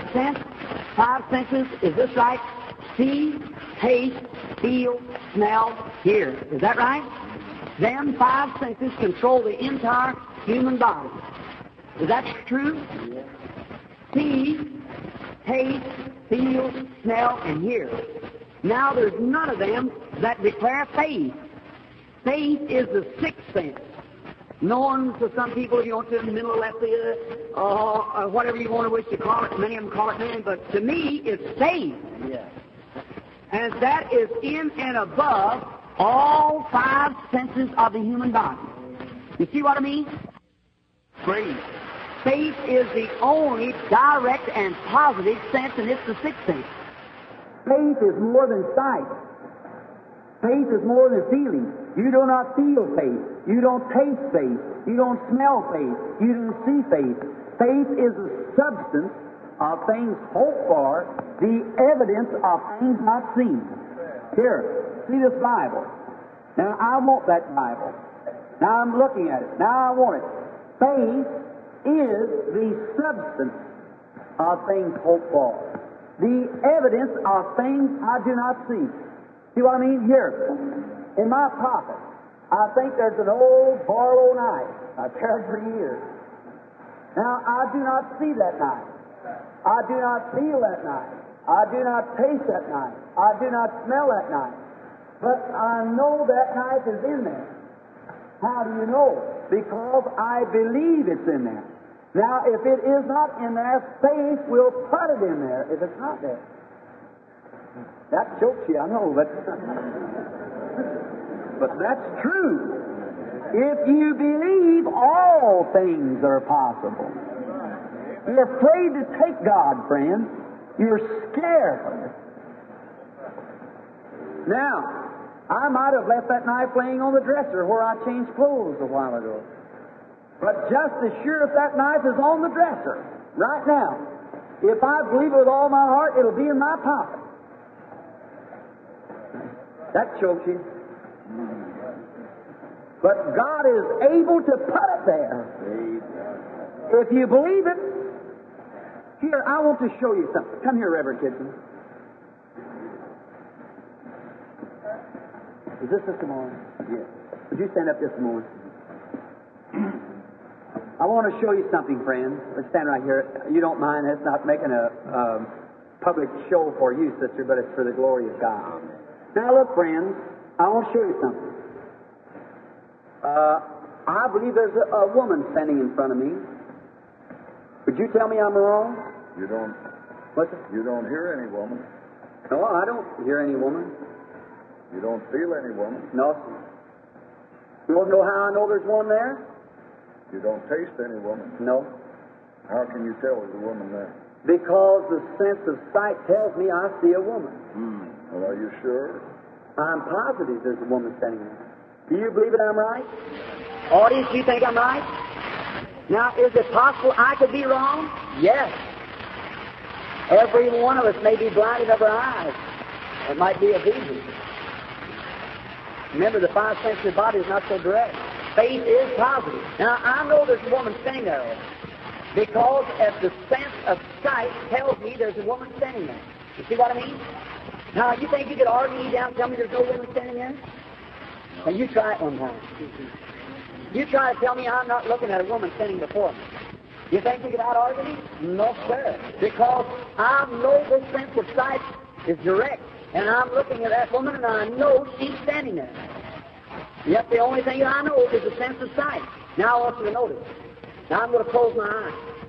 5 senses, is this right? See, taste, feel, smell, hear. Is that right? Them 5 senses control the entire human body. Is that true? Yes. See, taste, feel, smell, and hear. Now, there's none of them that declare faith. Faith is the 6th sense. Known to some people, if you want to, mental lepsia, or whatever you want to wish to call it. Many of them call it man, but to me, it's faith. Yes. And that is in and above all five senses of the human body. You see what I mean? Faith. Faith is the only direct and positive sense, and it's the sixth sense. Faith is more than sight. Faith is more than feeling. You do not feel faith. You don't taste faith. You don't smell faith. You don't see faith. Faith is the substance of things hoped for, the evidence of things not seen. Here, see this Bible. Now, I want that Bible. Now, I'm looking at it. Now, I want it. Faith is the substance of things hoped for, the evidence of things I do not see. See what I mean? Here, in my pocket, I think there's an old Barlow knife I've carried for years. Now, I do not see that knife. I do not feel that knife. I do not taste that knife. I do not smell that knife. But I know that knife is in there. How do you know? Because I believe it's in there. Now, if it is not in there, faith will put it in there if it's not there. That chokes you, I know, but that's true. If you believe, all things are possible. You're afraid to take God, friend. You're scared. Now, I might have left that knife laying on the dresser where I changed clothes a while ago. But just as sure if that knife is on the dresser right now, if I believe it with all my heart, it'll be in my pocket. That chokes you. But God is able to put it there. If you believe it. Here, I want to show you something. Come here, Reverend Kitchen. Is this Sister Moore? Yes. Would you stand up this morning? I want to show you something, friends. Let's stand right here. You don't mind. It's not making a public show for you, sister, but it's for the glory of God. Now, look, friends. I want to show you something. I believe there's a woman standing in front of me. Would you tell me I'm wrong? You don't. What's it? You don't hear any woman. No, I don't hear any woman. You don't feel any woman. No, sir. You want to know how I know there's one there? You don't taste any woman. No. How can you tell there's a woman there? Because the sense of sight tells me I see a woman. Well, are you sure? I'm positive there's a woman standing there. Do you believe that I'm right? Audience, do you think I'm right? Now, is it possible I could be wrong? Yes. Every one of us may be blinded of our eyes. It might be a vision. Remember, the five senses of the body is not so direct. Faith is positive. Now, I know there's a woman standing there because if the sense of sight tells me there's a woman standing there. You see what I mean? Now, you think you could argue me down and tell me there's no woman standing there? Now, you try it one time. You try to tell me I'm not looking at a woman standing before me. You think you could out-argue me? No, sir. Because I know the sense of sight is direct. And I'm looking at that woman and I know she's standing there. Yet the only thing I know is the sense of sight. Now I want you to notice. Now I'm going to close my eyes.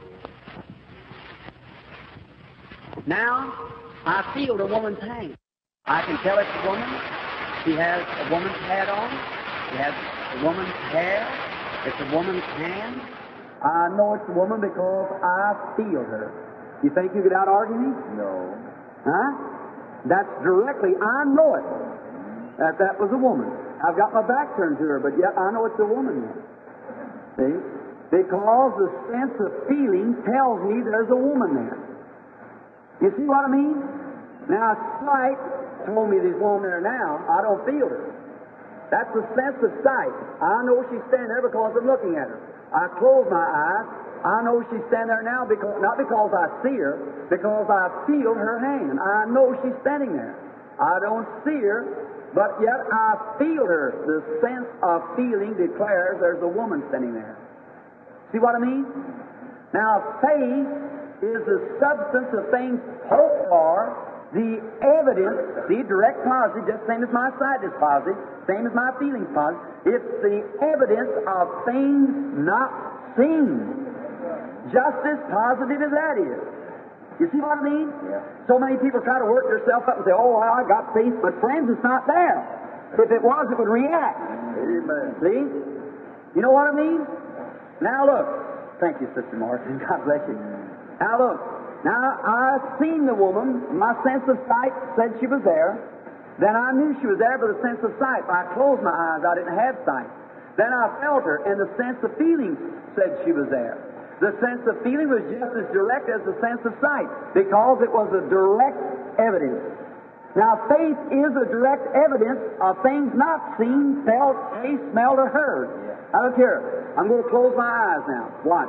Now I feel the woman's hand. I can tell it's a woman. She has a woman's hat on. She has a woman's hair. It's a woman's hand. I know it's a woman because I feel her. You think you could out-argue me? No. Huh? That's directly, I know it, that was a woman. I've got my back turned to her, but yet I know it's a woman. See? Because the sense of feeling tells me there's a woman there. You see what I mean? Now, sight told me there's a woman there now. I don't feel her. That's the sense of sight. I know she's standing there because I'm looking at her. I close my eyes. I know she's standing there now, because not because I see her, because I feel her hand. I know she's standing there. I don't see her, but yet I feel her. The sense of feeling declares there's a woman standing there. See what I mean? Now, faith is the substance of things hoped for, the evidence, see, direct positive, just same as my sight is positive, same as my feeling's positive. It's the evidence of things not seen. Just as positive as that is. You see what I mean? Yeah. So many people try to work themselves up and say, oh, well, I got faith, but friends, it's not there. If it was, it would react. Amen. See? You know what I mean? Now look. Thank you, Sister Martin. God bless you. Now look. Now, I seen the woman. My sense of sight said she was there. Then I knew she was there by the sense of sight. I closed my eyes. I didn't have sight. Then I felt her, and the sense of feeling said she was there. The sense of feeling was just as direct as the sense of sight, because it was a direct evidence. Now, faith is a direct evidence of things not seen, felt, tasted, smelled, or heard. Now, look here. I'm going to close my eyes now. Watch.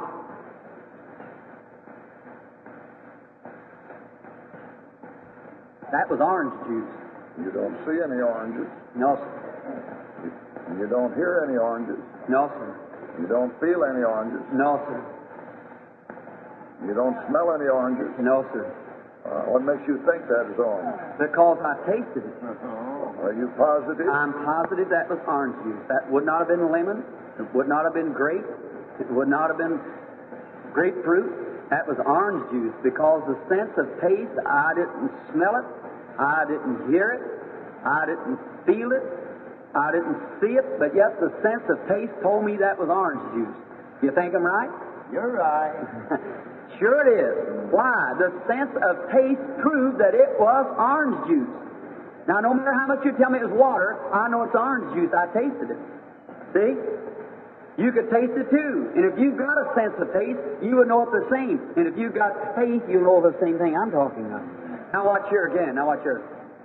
That was orange juice. You don't see any oranges. No, sir. You don't hear any oranges. No, sir. You don't feel any oranges. No, sir. You don't smell any oranges. No, sir. What makes you think that is orange? Because I tasted it. Are you positive? I'm positive that was orange juice. That would not have been lemon. It would not have been grape. It would not have been grapefruit. That was orange juice, because the sense of taste, I didn't smell it. I didn't hear it. I didn't feel it. I didn't see it. But yet the sense of taste told me that was orange juice. You think I'm right? You're right. Sure it is. Why? The sense of taste proved that it was orange juice. Now, no matter how much you tell me it was water, I know it's orange juice. I tasted it. See? You could taste it too. And if you've got a sense of taste, you would know it's the same. And if you've got faith, you know the same thing I'm talking about. Now watch here again. Now watch here.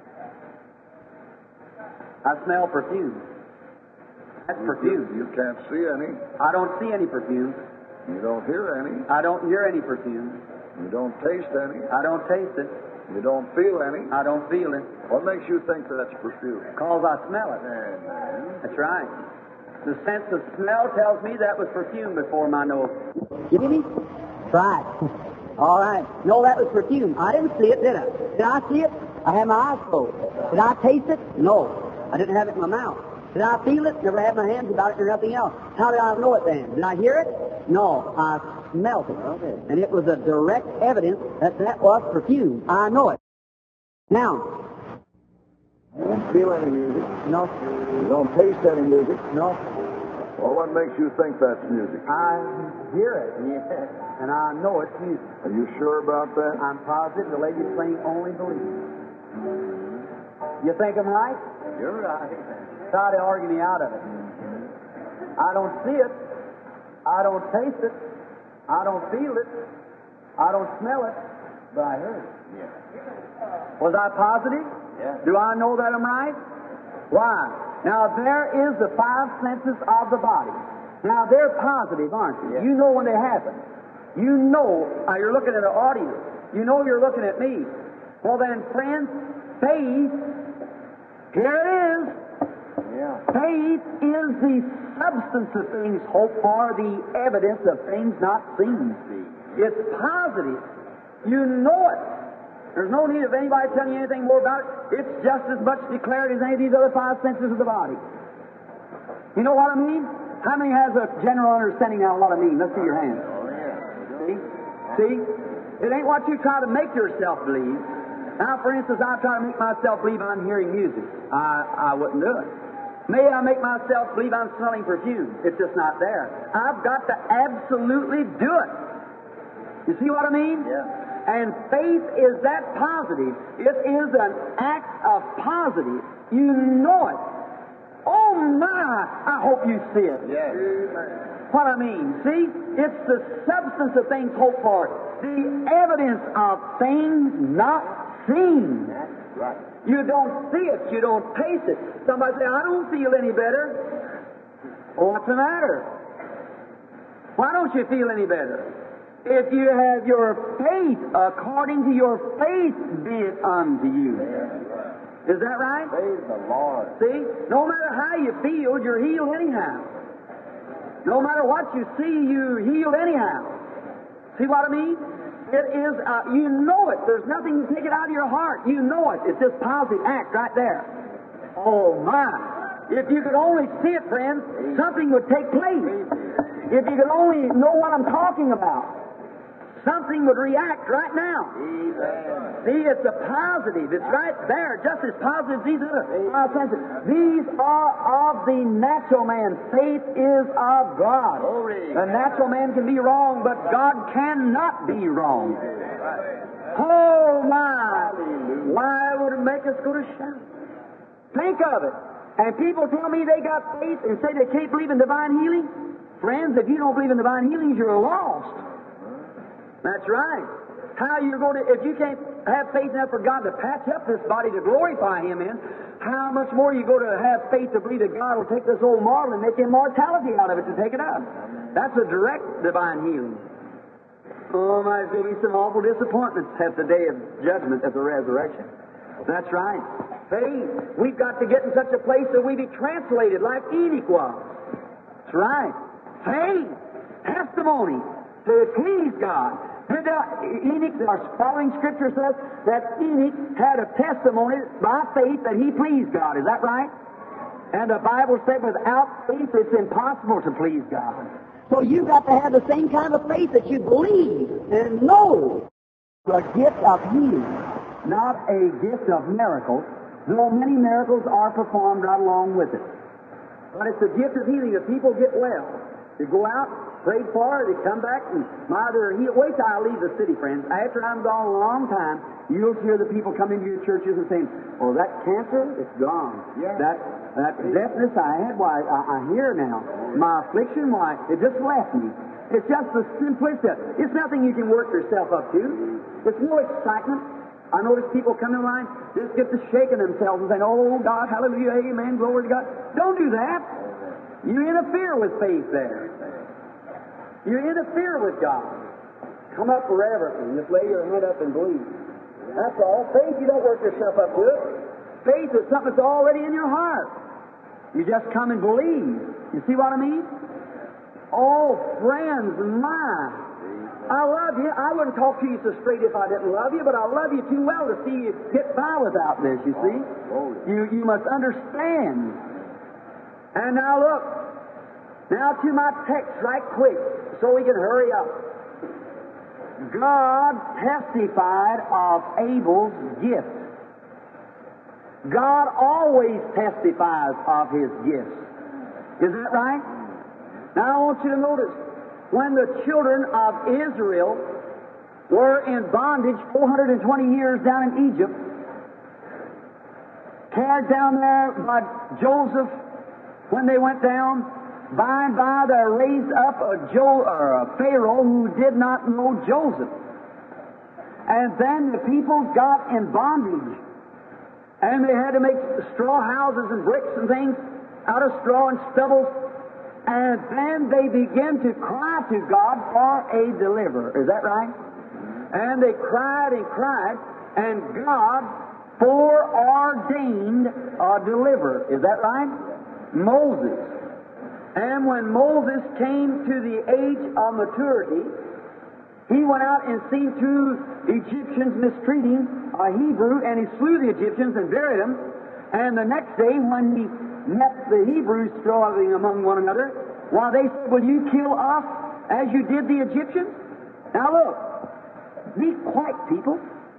I smell perfume. That's perfume. You can't see any. I don't see any perfume. You don't hear any. I don't hear any perfume. You don't taste any. I don't taste it. You don't feel any. I don't feel it. What makes you think that's perfume? Because I smell it. That's right. The sense of smell tells me that was perfume before my nose. You hear me? Right. All right. No, that was perfume. I didn't see it, did I? Did I see it? I had my eyes closed. Did I taste it? No. I didn't have it in my mouth. Did I feel it? Never had my hands about it or nothing else. How did I know it then? Did I hear it? No. I smelled it. Okay. And it was a direct evidence that that was perfume. I know it. Now. You don't feel any music. No. You don't taste any music. No. Well, what makes you think that's music? I hear it. Yes. And I know it's music. Are you sure about that? I'm positive the lady playing only believes. You think I'm right? You're right. Try to argue me out of it. I don't see it. I don't taste it. I don't feel it. I don't smell it. But I heard it. Yeah. Was I positive? Yeah. Do I know that I'm right? Why? Now, there is the five senses of the body. Now, they're positive, aren't they? Yeah. You know when they happen. You know, you're looking at an audience. You know you're looking at me. Well, then, friends, faith, here it is. Yeah. Faith is the substance of things hoped for, the evidence of things not seen. It's positive. You know it. There's no need of anybody telling you anything more about it. It's just as much declared as any of these other five senses of the body. You know what I mean? How many has a general understanding now of what I mean? Let's see your hands. Oh, yeah. See? See? It ain't what you try to make yourself believe. Now, for instance, I try to make myself believe I'm hearing music. I wouldn't do it. May I make myself believe I'm smelling perfume? It's just not there. I've got to absolutely do it. You see what I mean? Yeah. And faith is that positive. It is an act of positive. You know it. Oh my! I hope you see it. Yes. What I mean, see? It's the substance of things hoped for. The evidence of things not seen. That's right. You don't see it. You don't taste it. Somebody say, I don't feel any better. Well, what's the matter? Why don't you feel any better? If you have your faith, according to your faith be it unto you. Is that right? Praise the Lord. See? No matter how you feel, you're healed anyhow. No matter what you see, you're healed anyhow. See what I mean? It is, you know it. There's nothing to take it out of your heart. You know it. It's this positive act right there. Oh, my. If you could only see it, friends, something would take place. If you could only know what I'm talking about. something would react right now. See, it's a positive. It's right there, just as positive as these other senses. These are of the natural man. Faith is of God. The natural man can be wrong, but God cannot be wrong. Oh, my. Why would it make us go to shout? Think of it. And people tell me they got faith and say they can't believe in divine healing. Friends, if you don't believe in divine healings, you're lost. That's right. How you're going to, if you can't have faith enough for God to patch up this body to glorify Him in, how much more you go to have faith to believe that God will take this old mortal and make immortality out of it to take it up? That's a direct divine healing. Oh, my, there's going to be some awful disappointments at the day of judgment, at the resurrection. That's right. Faith. We've got to get in such a place that we be translated like Enoch was. That's right. Faith. Testimony to please God. Enoch, our following scripture says that Enoch had a testimony by faith that he pleased God. Is that right? And the Bible said without faith it's impossible to please God. So you've got to have the same kind of faith that you believe and know the gift of healing. Not a gift of miracles, though many miracles are performed right along with it. But it's a gift of healing. If people get well, they go out, prayed for, they come back, and they're healed. Wait till I leave the city, friends. After I'm gone a long time, you'll hear the people come into your churches and saying, "Oh, that cancer, it's gone. Yeah. That deafness I had, why, I hear now. My affliction, why, it just left me." It's just the simplicity. It's nothing you can work yourself up to. It's no excitement. I notice people come in line, just get to shaking themselves and saying, "Oh, God, hallelujah, amen, glory to God." Don't do that. You interfere with faith there. You interfere with God. Come up reverently. Just lay your head up and believe. That's all. Faith, you don't work yourself up to it. Faith is something that's already in your heart. You just come and believe. You see what I mean? Oh, friends, my. I love you. I wouldn't talk to you so straight if I didn't love you, but I love you too well to see you get by without this, you see. You must understand. And now look. Now to my text right quick, so we can hurry up. God testified of Abel's gift. God always testifies of His gifts. Is that right? Now I want you to notice, when the children of Israel were in bondage 420 years down in Egypt, carried down there by Joseph, when they went down, by and by they raised up a Pharaoh who did not know Joseph. And then the people got in bondage. And they had to make straw houses and bricks and things out of straw and stubble. And then they began to cry to God for a deliverer. Is that right? And they cried and cried, and God foreordained a deliverer. Is that right? Moses. And when Moses came to the age of maturity, he went out and seen two Egyptians mistreating a Hebrew, and he slew the Egyptians and buried them. And the next day, when he met the Hebrews struggling among one another, why, they said, "Will you kill us as you did the Egyptians?" Now look, be quiet, people.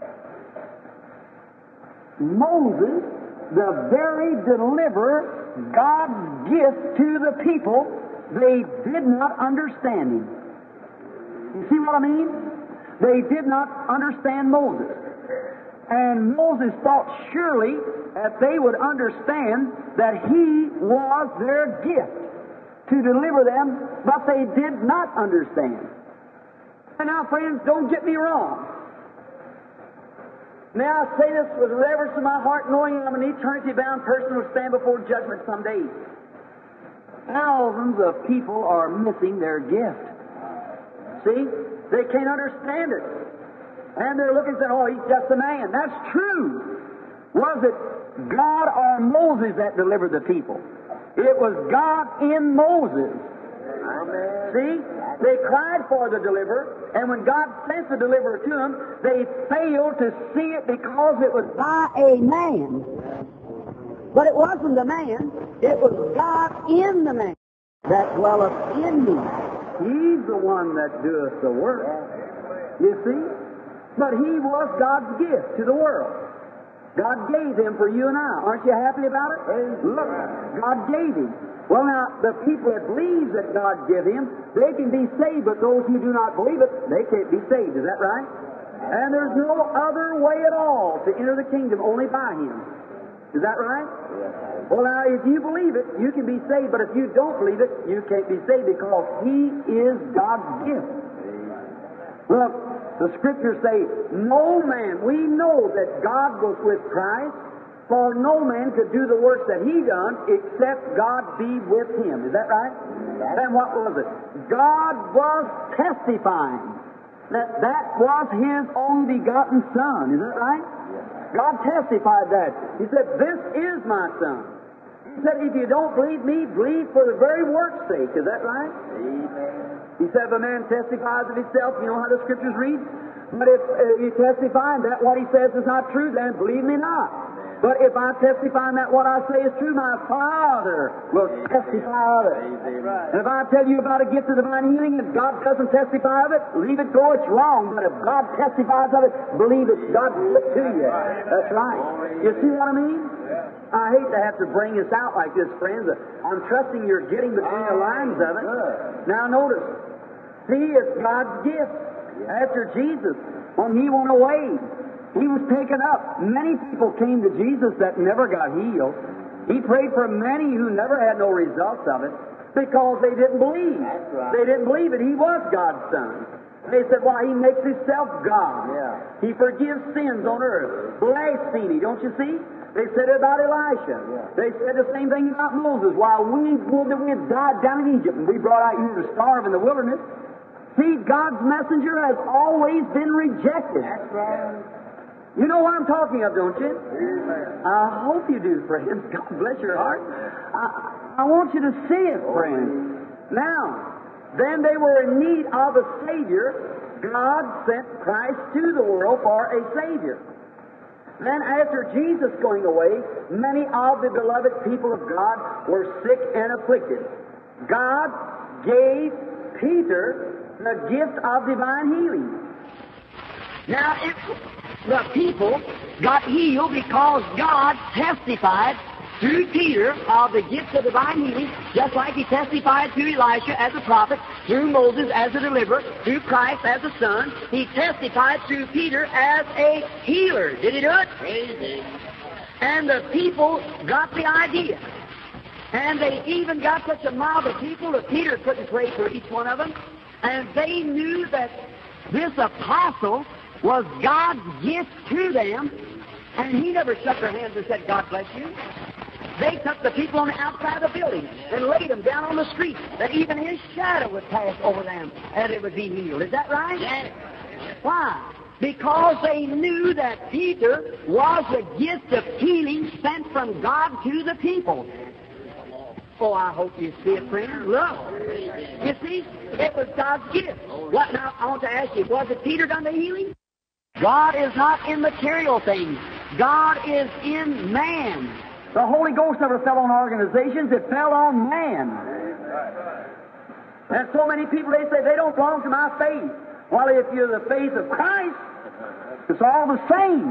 Moses, the very deliverer, God's gift to the people, they did not understand him. You see what I mean? They did not understand Moses. And Moses thought surely that they would understand that he was their gift to deliver them, but they did not understand. And now, friends, don't get me wrong. May I say this with reverence in my heart, knowing I'm an eternity-bound person who will stand before judgment someday. Thousands of people are missing their gift. See? They can't understand it. And they're looking and saying, "Oh, he's just a man." That's true. Was it God or Moses that delivered the people? It was God in Moses. Amen. See? They cried for the deliverer, and when God sent the deliverer to them, they failed to see it because it was by a man. But it wasn't the man, it was God in the man that dwelleth in me. He's the one that doeth the work. You see? But He was God's gift to the world. God gave Him for you and I. Aren't you happy about it? Look, God gave Him. Well, now, the people that believe that God gave Him, they can be saved, but those who do not believe it, they can't be saved. Is that right? And there's no other way at all to enter the kingdom, only by Him. Is that right? Well, now, if you believe it, you can be saved, but if you don't believe it, you can't be saved because He is God's gift. Look, the Scriptures say, no man, we know that God was with Christ, for no man could do the works that He done except God be with Him. Is that right? And what was it? God was testifying that that was His only begotten Son. Is that right? God testified that. He said, this is my Son. He said, if you don't believe me, believe for the very work's sake. Is that right? Amen. He said, if a man testifies of himself, you know how the Scriptures read? But if you testify that what he says is not true, then believe me not. But if I testify that what I say is true, my Father will testify of it. And if I tell you about a gift of divine healing and God doesn't testify of it, leave it go, it's wrong. But if God testifies of it, believe it's God's gift to you. That's right. You see what I mean? I hate to have to bring this out like this, friends. I'm trusting you're getting between the lines of it. Now notice, see, it's God's gift. After Jesus, when He went away, He was taken up. Many people came to Jesus that never got healed. He prayed for many who never had no results of it because they didn't believe. Right. They didn't believe it. He was God's Son. They said, why, He makes Himself God. Yeah. He forgives sins on earth. Blasphemy, don't you see? They said it about Elisha. Yeah. They said the same thing about Moses. While we had died down in Egypt and we brought out you to starve in the wilderness. See, God's messenger has always been rejected. That's right. You know what I'm talking of, don't you? Amen. I hope you do, friends. God bless your heart. I want you to see it, friends. Now, then they were in need of a Savior. God sent Christ to the world for a Savior. Then after Jesus going away, many of the beloved people of God were sick and afflicted. God gave Peter the gift of divine healing. Now, if the people got healed because God testified through Peter of the gift of divine healing, just like He testified through Elisha as a prophet, through Moses as a deliverer, through Christ as a son. He testified through Peter as a healer. Did He do it? Crazy. And the people got the idea. And they even got such a mob of people that Peter couldn't pray for each one of them. And they knew that this apostle was God's gift to them. And he never shook their hands and said, God bless you. They took the people on the outside of the building and laid them down on the street, that even His shadow would pass over them and it would be healed. Is that right? Yes. Why? Because they knew that Peter was the gift of healing sent from God to the people. Oh, I hope you see it, friends. Look. You see, it was God's gift. What now? I want to ask you, was it Peter done the healing? God is not in material things. God is in man. The Holy Ghost never fell on organizations, it fell on man. And so many people, they say, they don't belong to my faith. Well, if you're the faith of Christ, it's all the same.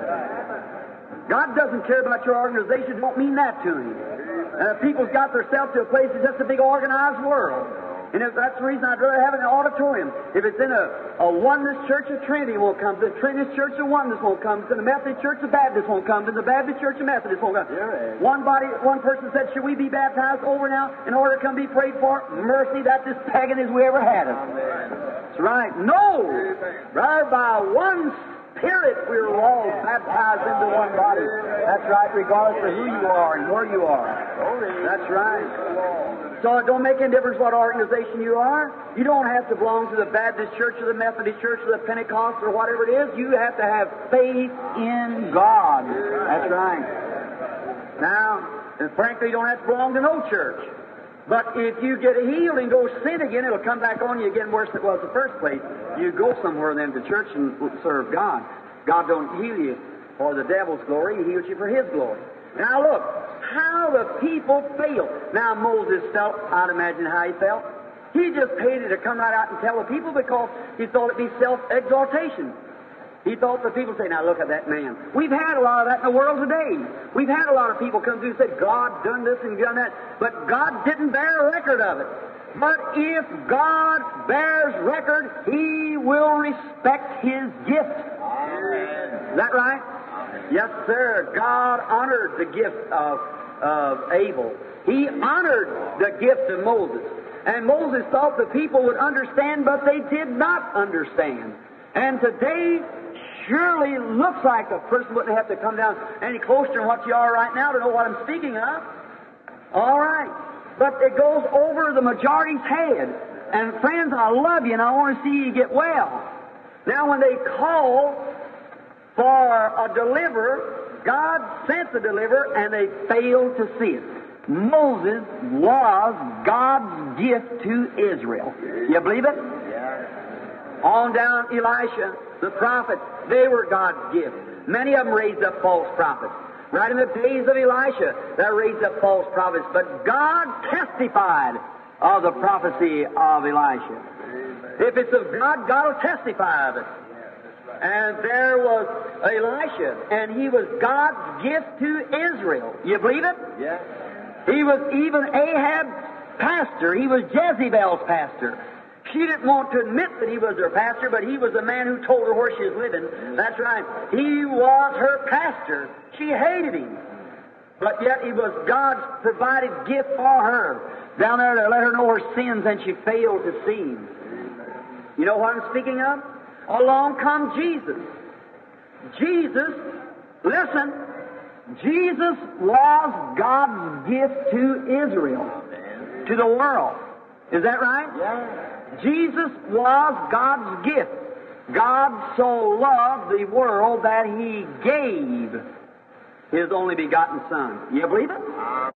God doesn't care about your organization, don't mean that to Him. People's got themselves to a place that's just a big organized world. And that's the reason I'd rather have it in an auditorium. If it's in a oneness church, the Trinity won't come. The Trinity church, the oneness won't come. To the Methodist church, the Baptist won't come. To the Baptist church, the Methodist won't come. One person said, should we be baptized over now in order to come be prayed for? Mercy, that's as pagan as we ever had it. That's right. No! Rather by one Spirit we're all baptized into one body. That's right, regardless of who you are and where you are. That's right. So it don't make any difference what organization you are. You don't have to belong to the Baptist church or the Methodist church or the Pentecost or whatever it is. You have to have faith in God. That's right. Now, and frankly, you don't have to belong to no church. But if you get healed and go sin again, it'll come back on you again worse than it was in the first place. You go somewhere then to church and serve God. God don't heal you for the devil's glory. He heals you for His glory. Now look, how the people failed. Now Moses felt, I'd imagine how he felt. He just hated to come right out and tell the people because he thought it'd be self-exaltation. He thought the people say, now look at that man. We've had a lot of that in the world today. We've had a lot of people come through and say, God done this and done that. But God didn't bear a record of it. But if God bears record, He will respect His gift. Is that right? Yes, sir. God honored the gift of Abel. He honored the gift of Moses. And Moses thought the people would understand, but they did not understand. And today, surely looks like a person wouldn't have to come down any closer than what you are right now to know what I'm speaking of. All right. But it goes over the majority's head. And friends, I love you and I want to see you get well. Now when they call for a deliverer, God sent the deliverer and they failed to see it. Moses was God's gift to Israel. You believe it? On down Elisha, the prophet, they were God's gift. Many of them raised up false prophets. Right in the days of Elisha, they raised up false prophets. But God testified of the prophecy of Elisha. If it's of God, God will testify of it. And there was Elisha, and he was God's gift to Israel. You believe it? Yeah. He was even Ahab's pastor. He was Jezebel's pastor. She didn't want to admit that he was her pastor, but he was the man who told her where she was living. That's right. He was her pastor. She hated him. But yet he was God's provided gift for her. Down there to let her know her sins, and she failed to see him. You know what I'm speaking of? Along come Jesus. Jesus, listen, Jesus was God's gift to Israel, to the world. Is that right? Yeah. Jesus was God's gift. God so loved the world that He gave His only begotten Son. You believe it?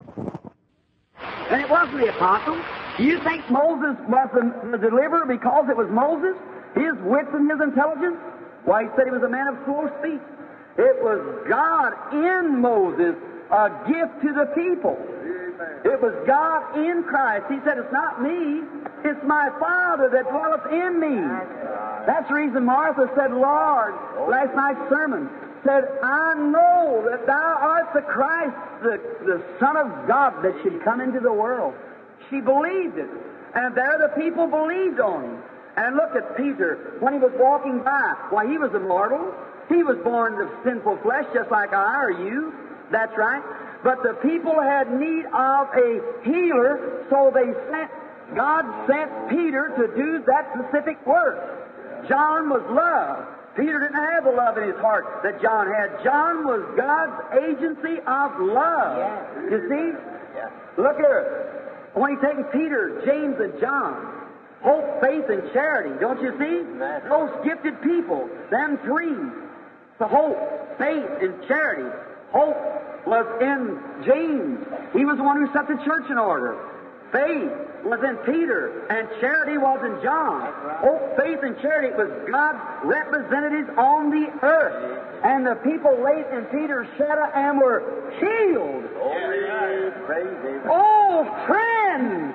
And it wasn't the apostles. You think Moses was the deliverer because it was Moses? His wits and his intelligence? Why, he said he was a man of slow speech. It was God in Moses, a gift to the people. It was God in Christ. He said, it's not me, it's my Father that dwelleth in me. That's the reason Martha said, Lord, last night's sermon, said, I know that thou art the Christ, the Son of God that should come into the world. She believed it. And there the people believed on Him. And look at Peter, when he was walking by. Why, he was immortal. He was born of sinful flesh just like I or you. That's right. But the people had need of a healer, so God sent Peter to do that specific work. John was love. Peter didn't have the love in his heart that John had. John was God's agency of love. You see? Look here. When he's taking Peter, James, and John, hope, faith, and charity. Don't you see? Those gifted people, them three. The hope, faith, and charity. Hope was in James. He was the one who set the church in order. Faith was in Peter, and charity was in John. Hope, faith, and charity was God's representatives on the earth. And the people laid in Peter's shadow and were healed. Oh, friends!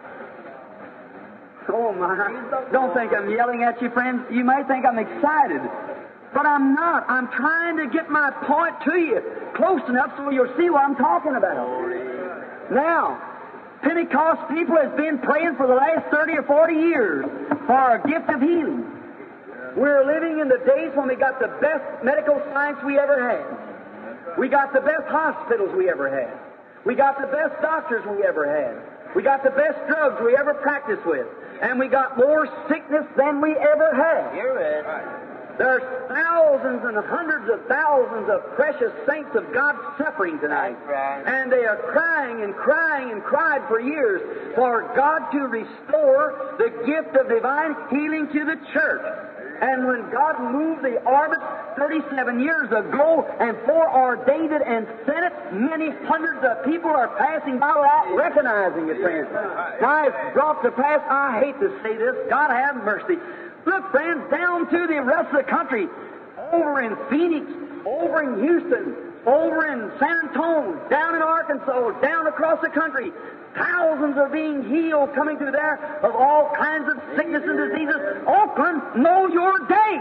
Oh, my. Don't think I'm yelling at you, friends. You may think I'm excited. But I'm not. I'm trying to get my point to you close enough so you'll see what I'm talking about. Now, Pentecost people has been praying for the last 30 or 40 years for a gift of healing. We're living in the days when we got the best medical science we ever had. We got the best hospitals we ever had. We got the best doctors we ever had. We got the best drugs we ever practiced with. And we got more sickness than we ever had. You're it. There's thousands and hundreds of thousands of precious saints of God suffering tonight. Right. And they are crying and crying and cried for years for God to restore the gift of divine healing to the church. And when God moved the orbit 37 years ago and foreordained it and sent it, many hundreds of people are passing by without recognizing it, friends. Now it's brought to pass, I hate to say this, God have mercy. Look, friends, down to the rest of the country, over in Phoenix, over in Houston, over in San Antonio, down in Arkansas, down across the country. Thousands are being healed coming through there of all kinds of sickness and diseases. Oakland, know your day.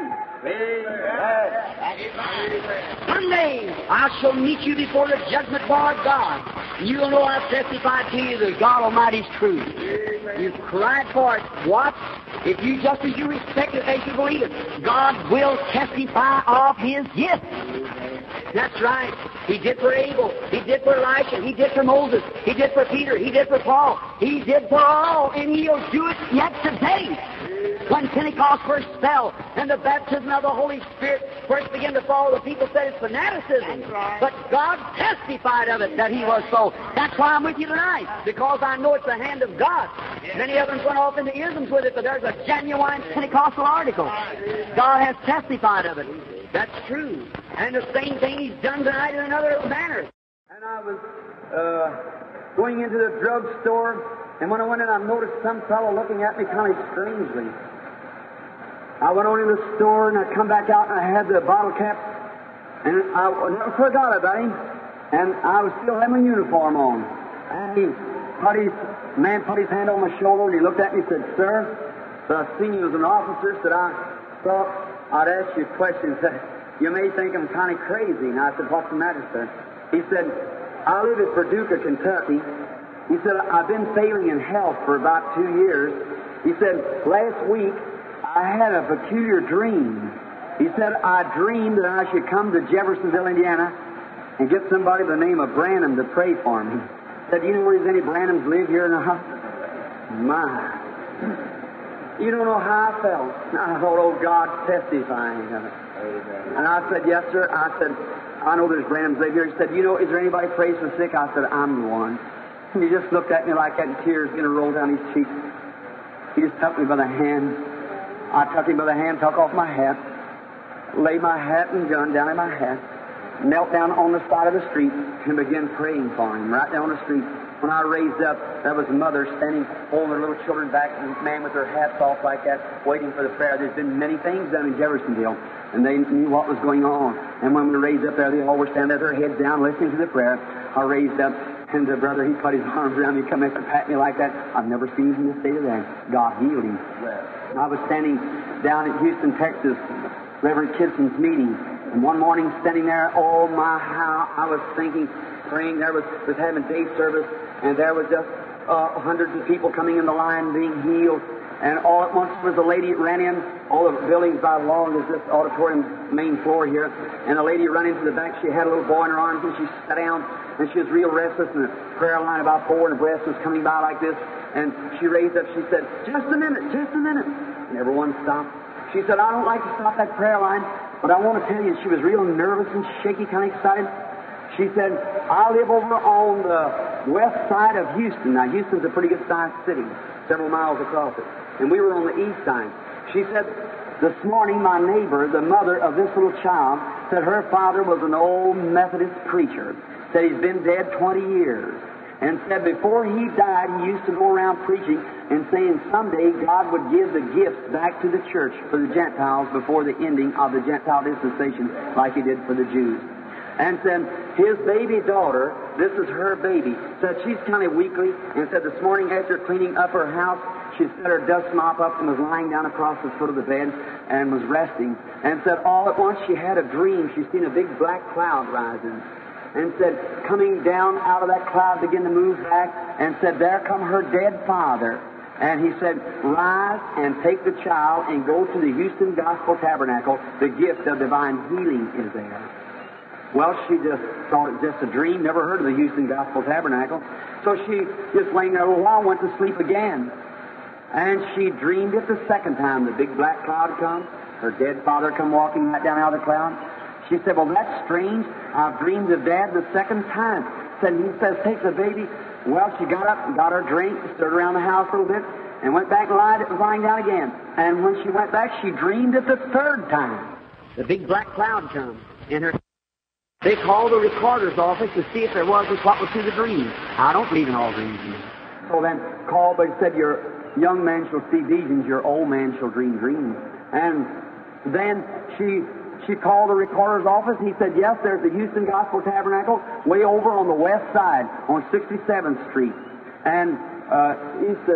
Someday I shall meet you before the judgment bar of God. You'll know I've testified to you that God Almighty's true. You've cried for it. What? If you just as you respect it as you believe it, God will testify of His gift. That's right. He did for Abel. He did for Elisha. He did for Moses. He did for Peter. He did for Paul. He did for all, and He'll do it yet today. When Pentecost first fell and the baptism of the Holy Spirit first began to fall, the people said it's fanaticism. But God testified of it that He was so. That's why I'm with you tonight, because I know it's the hand of God. Many of them went off into isms with it, but there's a genuine Pentecostal article. God has testified of it. That's true. And the same thing He's done tonight in another manner. And I was going into the drugstore, and when I went in, I noticed some fellow looking at me kind of strangely. I went on in the store, and I come back out, and I had the bottle cap, and I never forgot about him. And I was still having my uniform on. And the man put his hand on my shoulder, and he looked at me and said, "Sir," I seen you as an officer, said, "I thought I'd ask you a question. You may think I'm kind of crazy." And I said, "What's the matter, sir?" He said, "I live at Paducah, Kentucky." He said, "I've been failing in health for about 2 years." He said, "Last week, I had a peculiar dream." He said, "I dreamed that I should come to Jeffersonville, Indiana, and get somebody by the name of Branham to pray for me." He said, "Do you know where there's any Branhams live here in the house?" My. You don't know how I felt. I thought, oh, God's testifying of it. And I said, "Yes, sir." I said, "I know there's Branhams live here." He said, "You know, is there anybody prays for the sick?" I said, "I'm the one." And he just looked at me like that, and tears going to roll down his cheeks. He just took me by the hand. I took him by the hand, took off my hat, laid my hat and gun down in my hat, knelt down on the side of the street, and began praying for him right down the street. When I raised up, there was a mother standing holding her little children back, and a man with their hats off like that, waiting for the prayer. There's been many things done in Jeffersonville, and they knew what was going on. And when we raised up there, they all were standing there, their heads down, listening to the prayer. I raised up, and the brother, he put his arms around me, come up and pat me like that. I've never seen him in this state of that. God healed him. I was standing down in Houston, Texas, Reverend Kidson's meeting, and one morning standing there, oh my, how I was thinking, praying. There was having day service, and there was just hundreds of people coming in the line being healed. And all at once there was a lady that ran in. All the buildings about as long as this auditorium main floor here. And a lady ran into the back. She had a little boy in her arms, and she sat down, and she was real restless. And the prayer line about 4 and the breast was coming by like this. And she raised up. She said, "Just a minute, just a minute." And everyone stopped. She said, "I don't like to stop that prayer line, but I want to tell you," she was real nervous and shaky, kind of excited. She said, "I live over on the west side of Houston." Now, Houston's a pretty good-sized city, several miles across it. And we were on the east side. She said, "This morning my neighbor, the mother of this little child, said her father was an old Methodist preacher. Said he's been dead 20 years. And said before he died, he used to go around preaching and saying someday God would give the gifts back to the church for the Gentiles before the ending of the Gentile dispensation like He did for the Jews. And said his baby daughter, this is her baby, said she's kind of weakly, and said this morning after cleaning up her house, she set her dust mop up and was lying down across the foot of the bed and was resting. And said all at once she had a dream. She's seen a big black cloud rising. And said, coming down out of that cloud, begin to move back, and said, there come her dead father. And he said, rise and take the child and go to the Houston Gospel Tabernacle. The gift of divine healing is there. Well, she just thought it was just a dream, never heard of the Houston Gospel Tabernacle. So she just laying there a while, went to sleep again. And she dreamed it the second time. The big black cloud come, her dead father come walking right down out of the cloud. She said, well, that's strange. I've dreamed of Dad the second time. He says, take the baby. Well, she got up and got her drink, stood around the house a little bit, and went back and lying down again. And when she went back, she dreamed it the third time. The big black cloud come in her. They called the recorder's office to see if there was what was to the dream. I don't believe in all dreams. So then called, but said, your young man shall see visions, your old man shall dream dreams. And then she she called the recorder's office. He said, yes, there's the Houston Gospel Tabernacle way over on the west side on 67th Street. And East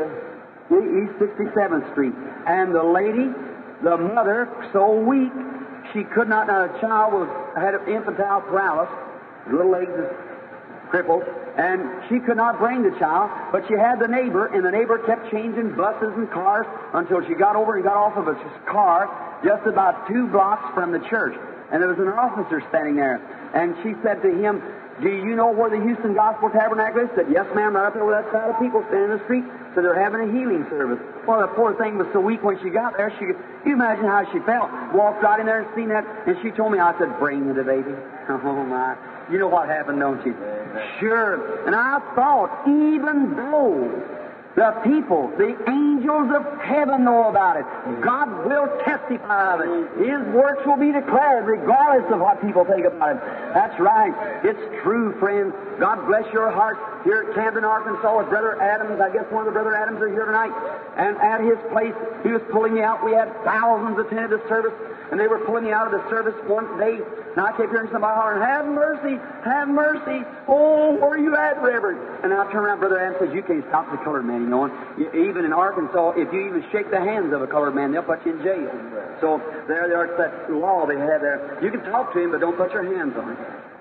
67th Street. And the lady, the mother, so weak, she could not, the child had infantile paralysis, little legs is crippled, and she could not bring the child, but she had the neighbor, and the neighbor kept changing buses and cars until she got over and got off of a car just about 2 blocks from the church. And there was an officer standing there, and she said to him, do you know where the Houston Gospel Tabernacle is? He said, yes, ma'am, right up there where that crowd of people standing in the street. So they're having a healing service. Well, the poor thing was so weak when she got there, you imagine how she felt. Walked right in there and seen that, and she told me, I said, bring the baby. Oh, my. You know what happened, don't you? Sure. And I thought, even though the people, the angels of heaven know about it, God will testify of it. His works will be declared regardless of what people think about it. That's right. It's true, friends. God bless your heart. Here at Camden, Arkansas, with Brother Adams, I guess one of the Brother Adams are here tonight. And at his place, he was pulling me out. We had thousands attended the service, and they were pulling me out of the service one day. And I kept hearing somebody hollering, have mercy, have mercy. Oh, where are you at, Reverend? And I turned around, Brother Adams says, you can't stop the colored man, you know. Even in Arkansas, if you even shake the hands of a colored man, they'll put you in jail. So there they are, that law they have there. You can talk to him, but don't put your hands on him.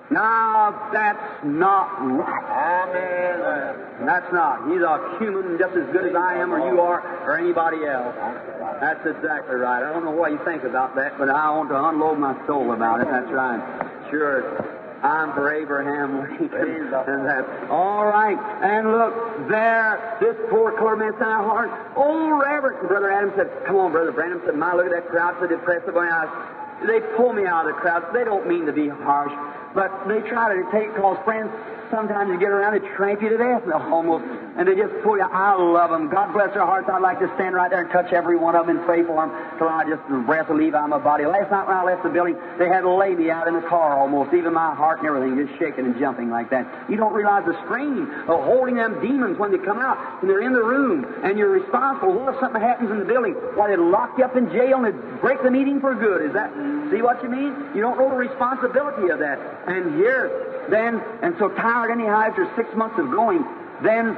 Now, that's not right. Amen. That's not. He's a human just as good as I am or you are or anybody else. That's exactly right. I don't know what you think about that, but I want to unload my soul about it. That's right. Sure. I'm for Abraham Lincoln. All right. And look, there, this poor colored man said, oh, Reverend. Brother Adams said, come on, Brother Branham said, my, look at that crowd so depressed. They pull me out of the crowd. They don't mean to be harsh, but they try to take, because friends, sometimes you get around, they tramp you to death almost, and they just pull you. I love them. God bless their hearts. I'd like to stand right there and touch every one of them and pray for them till the breath will leave out of my body. Last night when I left the building, they had to lay me out in the car almost, even my heart and everything, just shaking and jumping like that. You don't realize the strain of holding them demons when they come out and they're in the room, and you're responsible. What if something happens in the building? Why, they'd lock you up in jail and they'd break the meeting for good. Is that, see what you mean? You don't know the responsibility of that. And here, then, and so tired anyhow after 6 months of going, then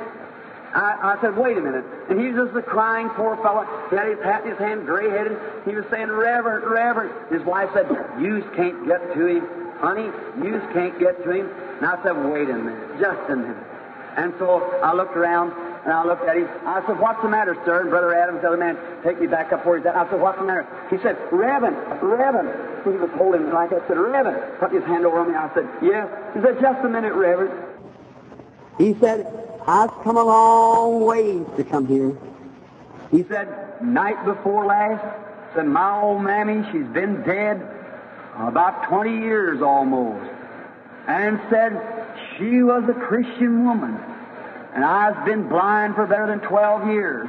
I said, wait a minute. And he was just a crying poor fellow. He had his hat in his hand, gray-headed. He was saying, Reverend, Reverend. His wife said, you can't get to him. Honey, you can't get to him. And I said, wait a minute, just a minute. And so I looked around, and I looked at him. I said, what's the matter, sir? And Brother Adams, the other man, take me back up where he's at. I said, what's the matter? He said, Reverend, Reverend. He was holding me like that. I said, Reverend. Put his hand over on me. I said, yes. He said, just a minute, Reverend. He said, I've come a long ways to come here. He said, night before last, said, my old mammy, she's been dead about 20 years almost. And said, she was a Christian woman. And I've been blind for better than 12 years.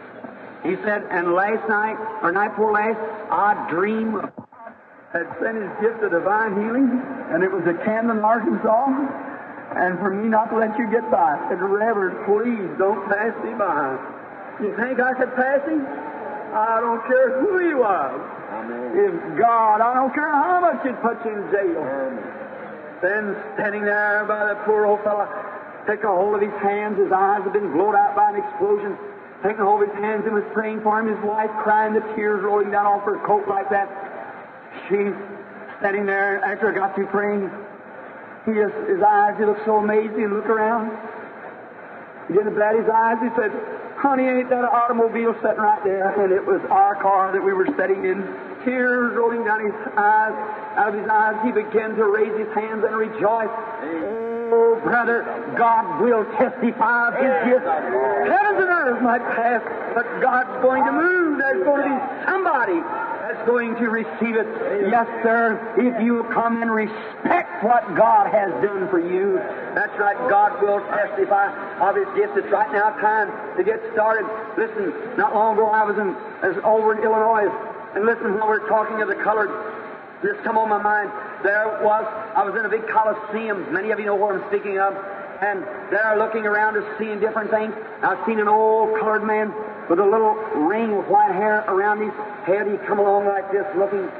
He said, and last night, or night before last, I dreamed of had sent his gift of divine healing, and it was at Camden, Arkansas, and for me not to let you get by. I said, Reverend, please don't pass me by. You think I could pass him? I don't care who he was. Amen. If God, I don't care how much it puts you in jail. Amen. Then standing there by the poor old fellow, taking a hold of his hands, his eyes had been blown out by an explosion. Taking a hold of his hands and was praying for him, his wife crying, the tears rolling down off her coat like that. She's standing there after I got through praying. His eyes, he looked so amazed, he looked around. He didn't bat his eyes. He said, honey, ain't that an automobile sitting right there? And it was our car that we were sitting in. Tears rolling down his eyes. Out of his eyes, he began to raise his hands and rejoice. Oh, brother, God will testify of His gift. Heavens and earth might pass, but God's going to move. There's going to be somebody that's going to receive it. Yes, sir, if you come and respect what God has done for you. That's right, God will testify of His gift. It's right now time to get started. Listen, not long ago I was over in Illinois, and listen, when we're talking of the colored, this come on my mind. I was in a big coliseum. Many of you know what I'm speaking of. And there looking around and seeing different things. I've seen an old colored man with a little ring of white hair around his head. He'd come along like this looking.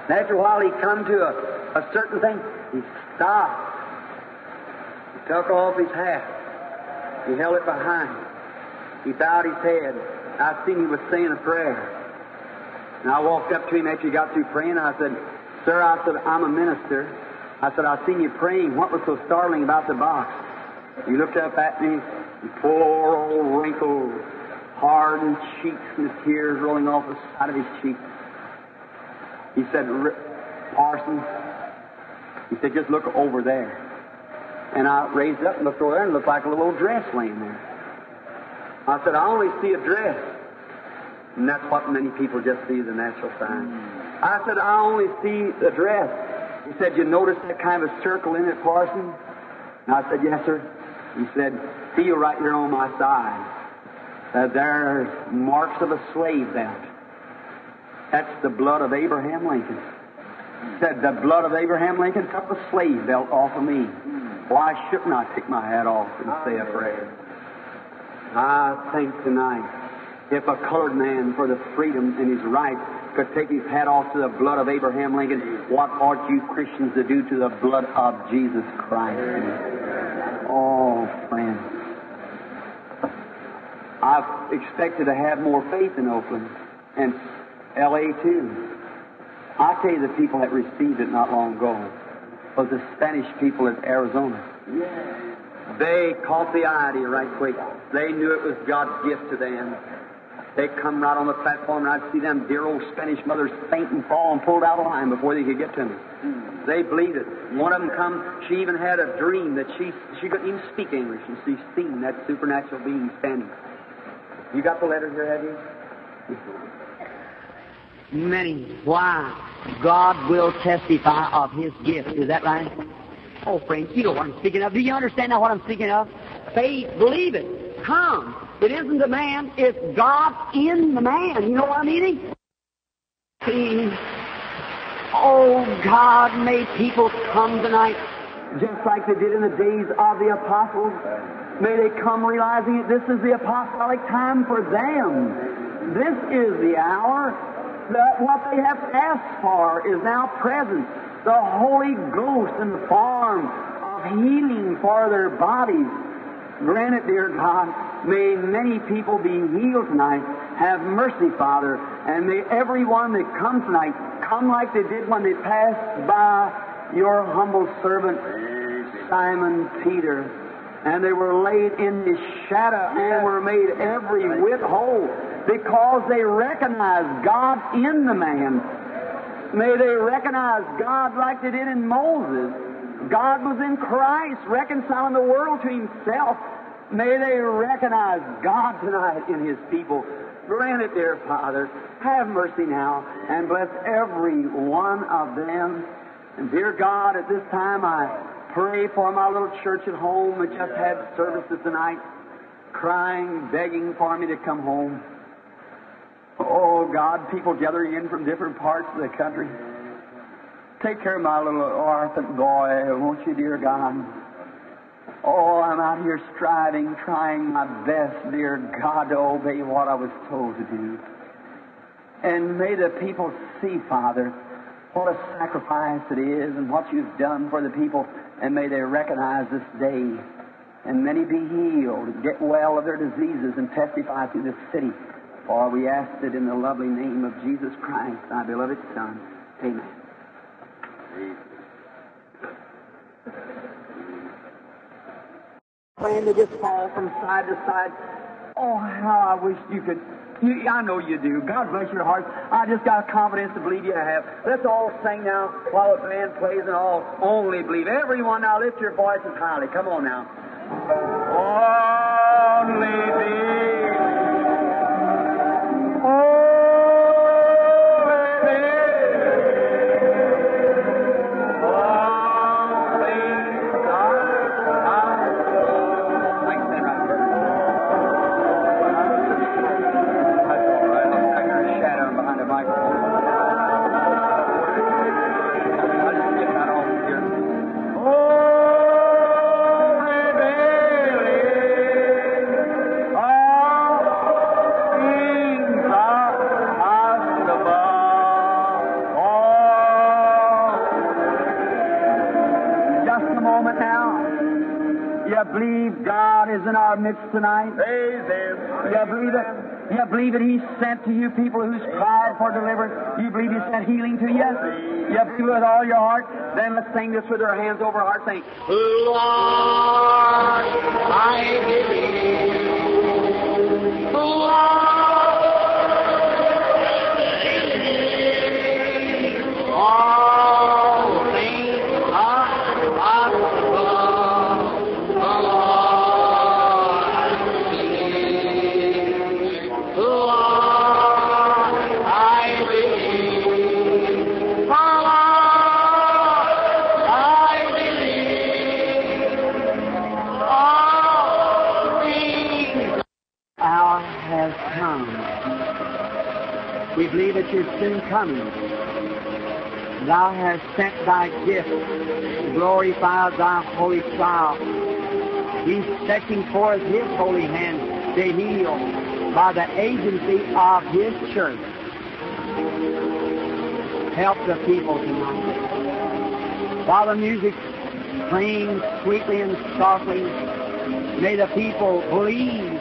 And after a while, he come to a certain thing. He stopped. He took off his hat. He held it behind him. He bowed his head. I seen he was saying a prayer. And I walked up to him after he got through praying. I said, "Sir," I said, "I'm a minister." I said, "I seen you praying. What was so startling about the box?" He looked up at me, poor old wrinkled, hardened cheeks and his tears rolling off the side of his cheeks. He said, "Parson," he said, "just look over there." And I raised up and looked over there and it looked like a little old dress laying there. I said, "I only see a dress." And that's what many people just see, the natural sign. I said, "I only see the dress." He said, "You notice that kind of a circle in it, Parson?" And I said, "Yes, sir." He said, "Feel right here on my side. There's marks of a slave belt. That's the blood of Abraham Lincoln." He said, "The blood of Abraham Lincoln took the slave belt off of me. Why shouldn't I take my hat off and say a prayer?" I think tonight, if a colored man for the freedom and his rights could take his hat off to the blood of Abraham Lincoln, what ought you Christians to do to the blood of Jesus Christ? Oh, friends, I've expected to have more faith in Oakland and L.A. too. I tell you, the people that received it not long ago was the Spanish people of Arizona. They caught the idea right quick. They knew it was God's gift to them. They come right on the platform, and I'd see them dear old Spanish mothers faint and fall and pulled out of line before they could get to me. They believed it. One of them come, she even had a dream that she couldn't even speak English, and she seen that supernatural being standing. You got the letter here, have you? Many. Why? God will testify of His gift. Is that right? Oh, friends, you know what I'm speaking of. Do you understand now what I'm speaking of? Faith, believe it. Come. It isn't the man, it's God in the man. You know what I'm meaning? See, oh, God, may people come tonight just like they did in the days of the apostles. May they come realizing that this is the apostolic time for them. This is the hour that what they have asked for is now present. The Holy Ghost in the form of healing for their bodies. Grant it, dear God, may many people be healed tonight. Have mercy, Father, and may everyone that comes tonight come like they did when they passed by your humble servant, Simon Peter, and they were laid in the shadow and were made every whit whole because they recognized God in the man. May they recognize God like they did in Moses. God was in Christ, reconciling the world to Himself. May they recognize God tonight in His people. Grant it, dear Father. Have mercy now and bless every one of them. And dear God, at this time I pray for my little church at home that just had services tonight, crying, begging for me to come home. Oh, God, people gathering in from different parts of the country. Take care of my little orphan boy, won't you, dear God? Oh, I'm out here striving, trying my best, dear God, to obey what I was told to do. And may the people see, Father, what a sacrifice it is and what you've done for the people, and may they recognize this day, and many be healed, get well of their diseases, and testify through this city. For we ask it in the lovely name of Jesus Christ, thy beloved Son. Amen. Praying to just fall from side to side. Oh, how I wish you could. I know you do. God bless your heart. I just got confidence to believe you have. Let's all sing now while the band plays and all only believe. Everyone now lift your voices highly. Come on now. Only believe. Oh, a moment now. You believe God is in our midst tonight? You believe it? You believe that He sent to you people who's cried for deliverance? You believe He sent healing to you? You believe it with all your heart? Then let's sing this with our hands over our heart. Sing, Lord, I believe. Lord, all things are possible. We believe that you're soon coming. Thou hast sent thy gift to glorify thy holy child. He's stretching forth his holy hand to heal by the agency of his church. Help the people tonight. While the music plays sweetly and softly, may the people believe.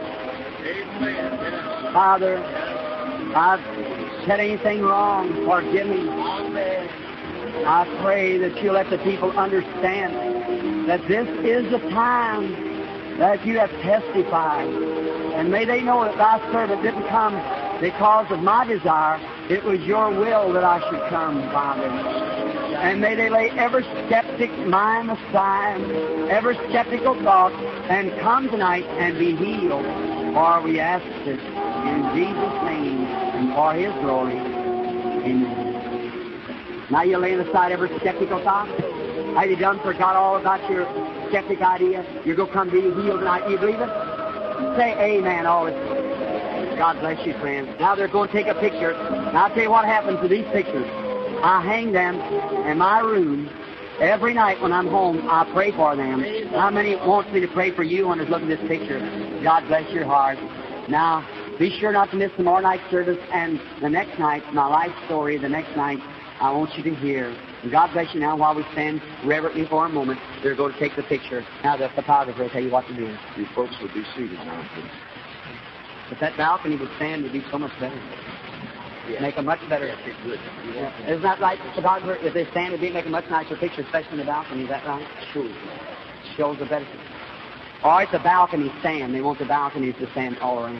Father, I've said anything wrong, forgive me. I pray that you let the people understand that this is the time that you have testified. And may they know that thy servant didn't come because of my desire. It was your will that I should come, Father. And may they lay every skeptic mind aside, every skeptical thought, and come tonight and be healed. For we ask this in Jesus' name and for His glory. Amen. Now you're laying aside every skeptical thought. Have you done forgot all about your skeptic idea? You're going to come be healed tonight. You believe it? Say amen all this. God bless you, friends. Now they're going to take a picture. Now I'll tell you what happens to these pictures. I hang them in my room. Every night when I'm home, I pray for them. How many wants me to pray for you when I look at this picture? God bless your heart. Now, be sure not to miss tomorrow night's service and the next night, my life story, the next night, I want you to hear. And God bless you now while we stand reverently for a moment. They're going to take the picture. Now the photographer will tell you what to do. You folks would be seated now, please. If that balcony would stand, it would be so much better. Yeah. Make a much better. Good. Yeah. Isn't that right, photographer? If they stand, it would make a much nicer picture, especially in the balcony. Is that right? Sure. Shows a better picture. Or it's the balcony stand. They want the balconies to stand all around.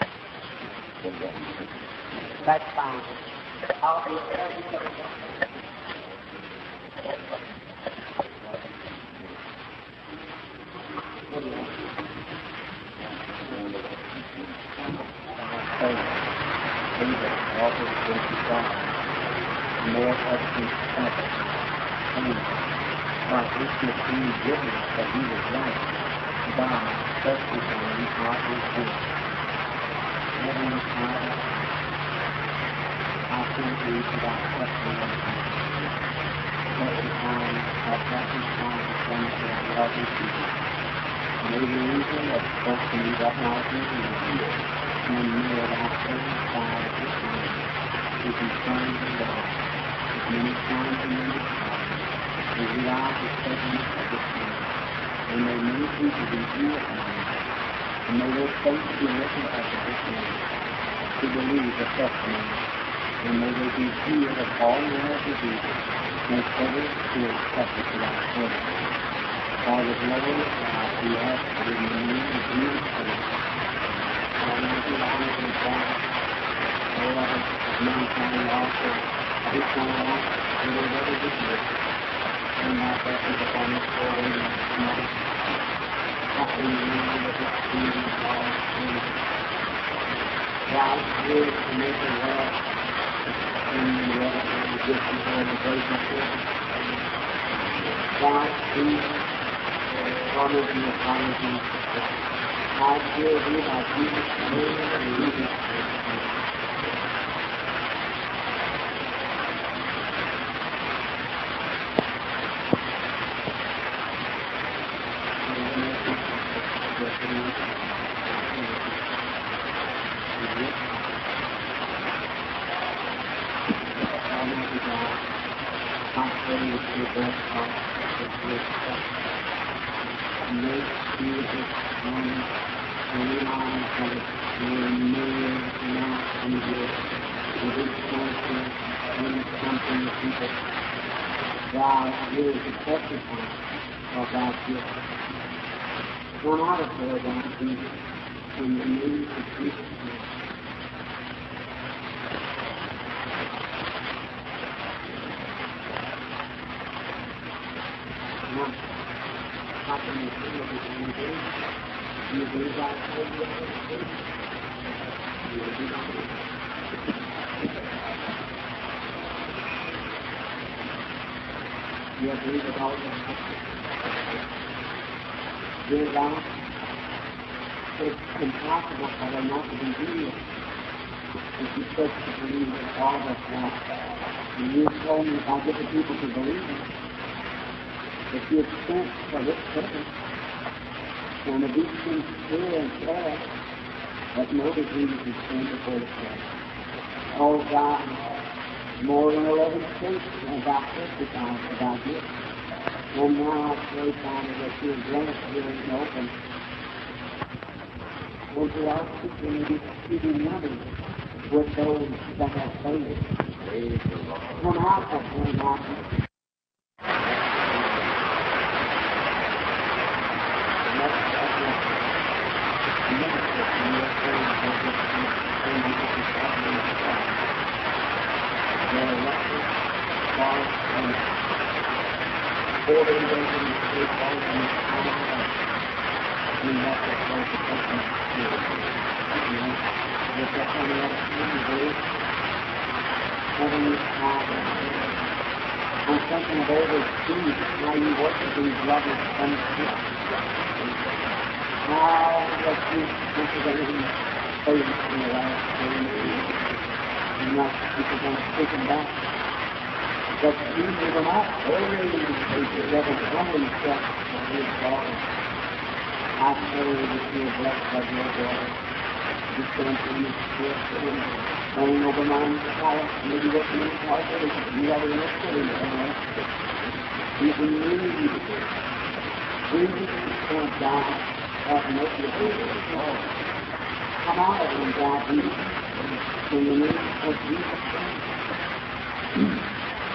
That's fine. Make Jesus come and realize that you're near now and here. With His conscience and something that people God is the testify of that gift. Come out of there, God, Jesus, in the name of Jesus. Now, how can you feel it in your day? Do you believe God told you that? Do you believe God? Do you believe it all? Dear God, it's impossible for them not to be real. If you said to believe that all of us have, and you told me if I get the people to believe it, that you have sent for this purpose, and if these things clear and clear, that no disease is sent before the church. Oh God, more than 11 states have got testified about this. And now I pray, Father, that you have blessed hearing open. And to our people, maybe speaking others with those that have faith. Come out of them, God. Heavenly Father, I'm thinking of overseas, how you work with these lovers from here. How that you consider him faith in the last 30 years. And not people going to take him back. But you will not always the devil humble himself for his daughter. I pray that you are blessed by your daughter. You stand for your spirit, praying over my power, maybe working in the power of it, you have a little silly in the you can really use it. Jesus is God, have mercy upon us. Come out of him, God, Jesus, in the name of Jesus Christ.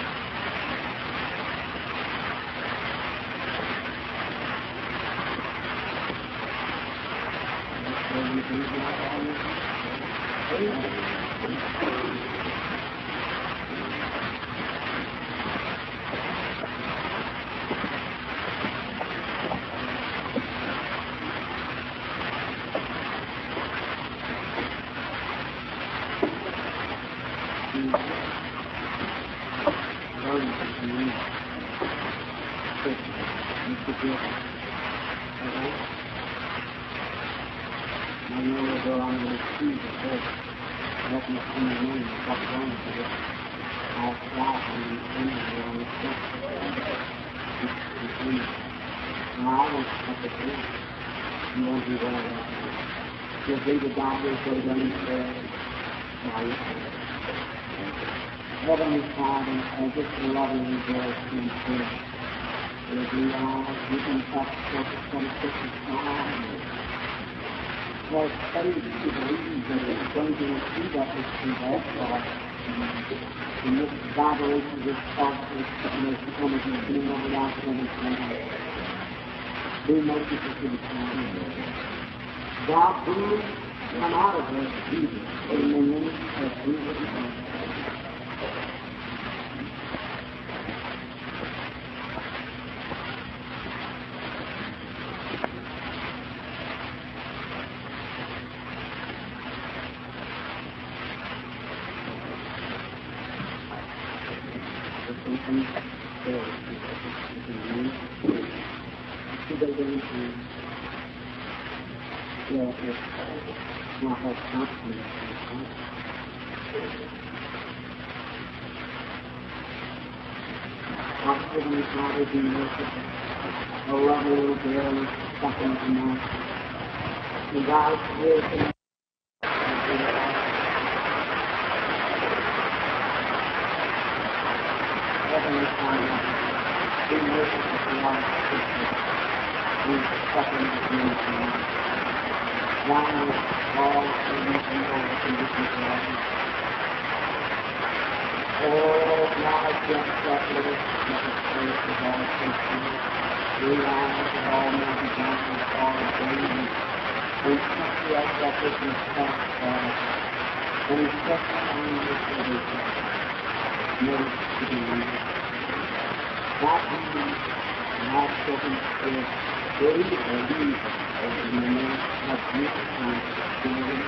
Heavenly Father, I just love you and bless you and praise you. We can touch the 26th time. Well, faith to believe that it's going to receive us through that thought. And this vibration, this thought, this become as you've been over that everything. Be merciful to the time. God, please come out of this, Jesus, in the name of Jesus Christ. Heavenly Father, be merciful. A lovely little girl is suffering tonight. And God's will can Heavenly Father, be merciful to Lord, we suffering with ministry. Now, all things and all the conditions of our life. Oh, now just that little place of all faithfulness, realize that Almighty God is all daily, and especially as that is in fact God, and especially on this everything, knows to be real. Not even, not spoken spirit, good or evil, over the name of Jesus Christ, in the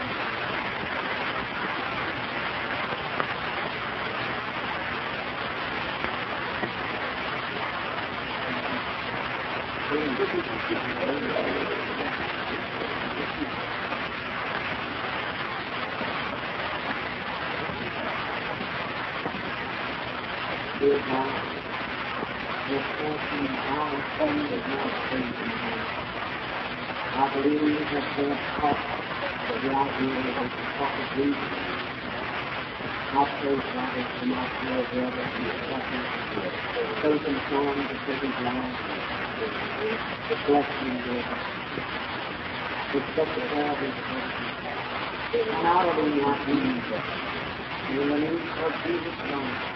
Dear God, this person, our son, is not praising you. I believe you have been taught the idea of the talk of Jesus. I pray, Father, for my poor brother and his suffering, faith and form to take his life, the blessing of God. Accept the prayer of his person. Come out of him like Jesus. In the name of Jesus Christ.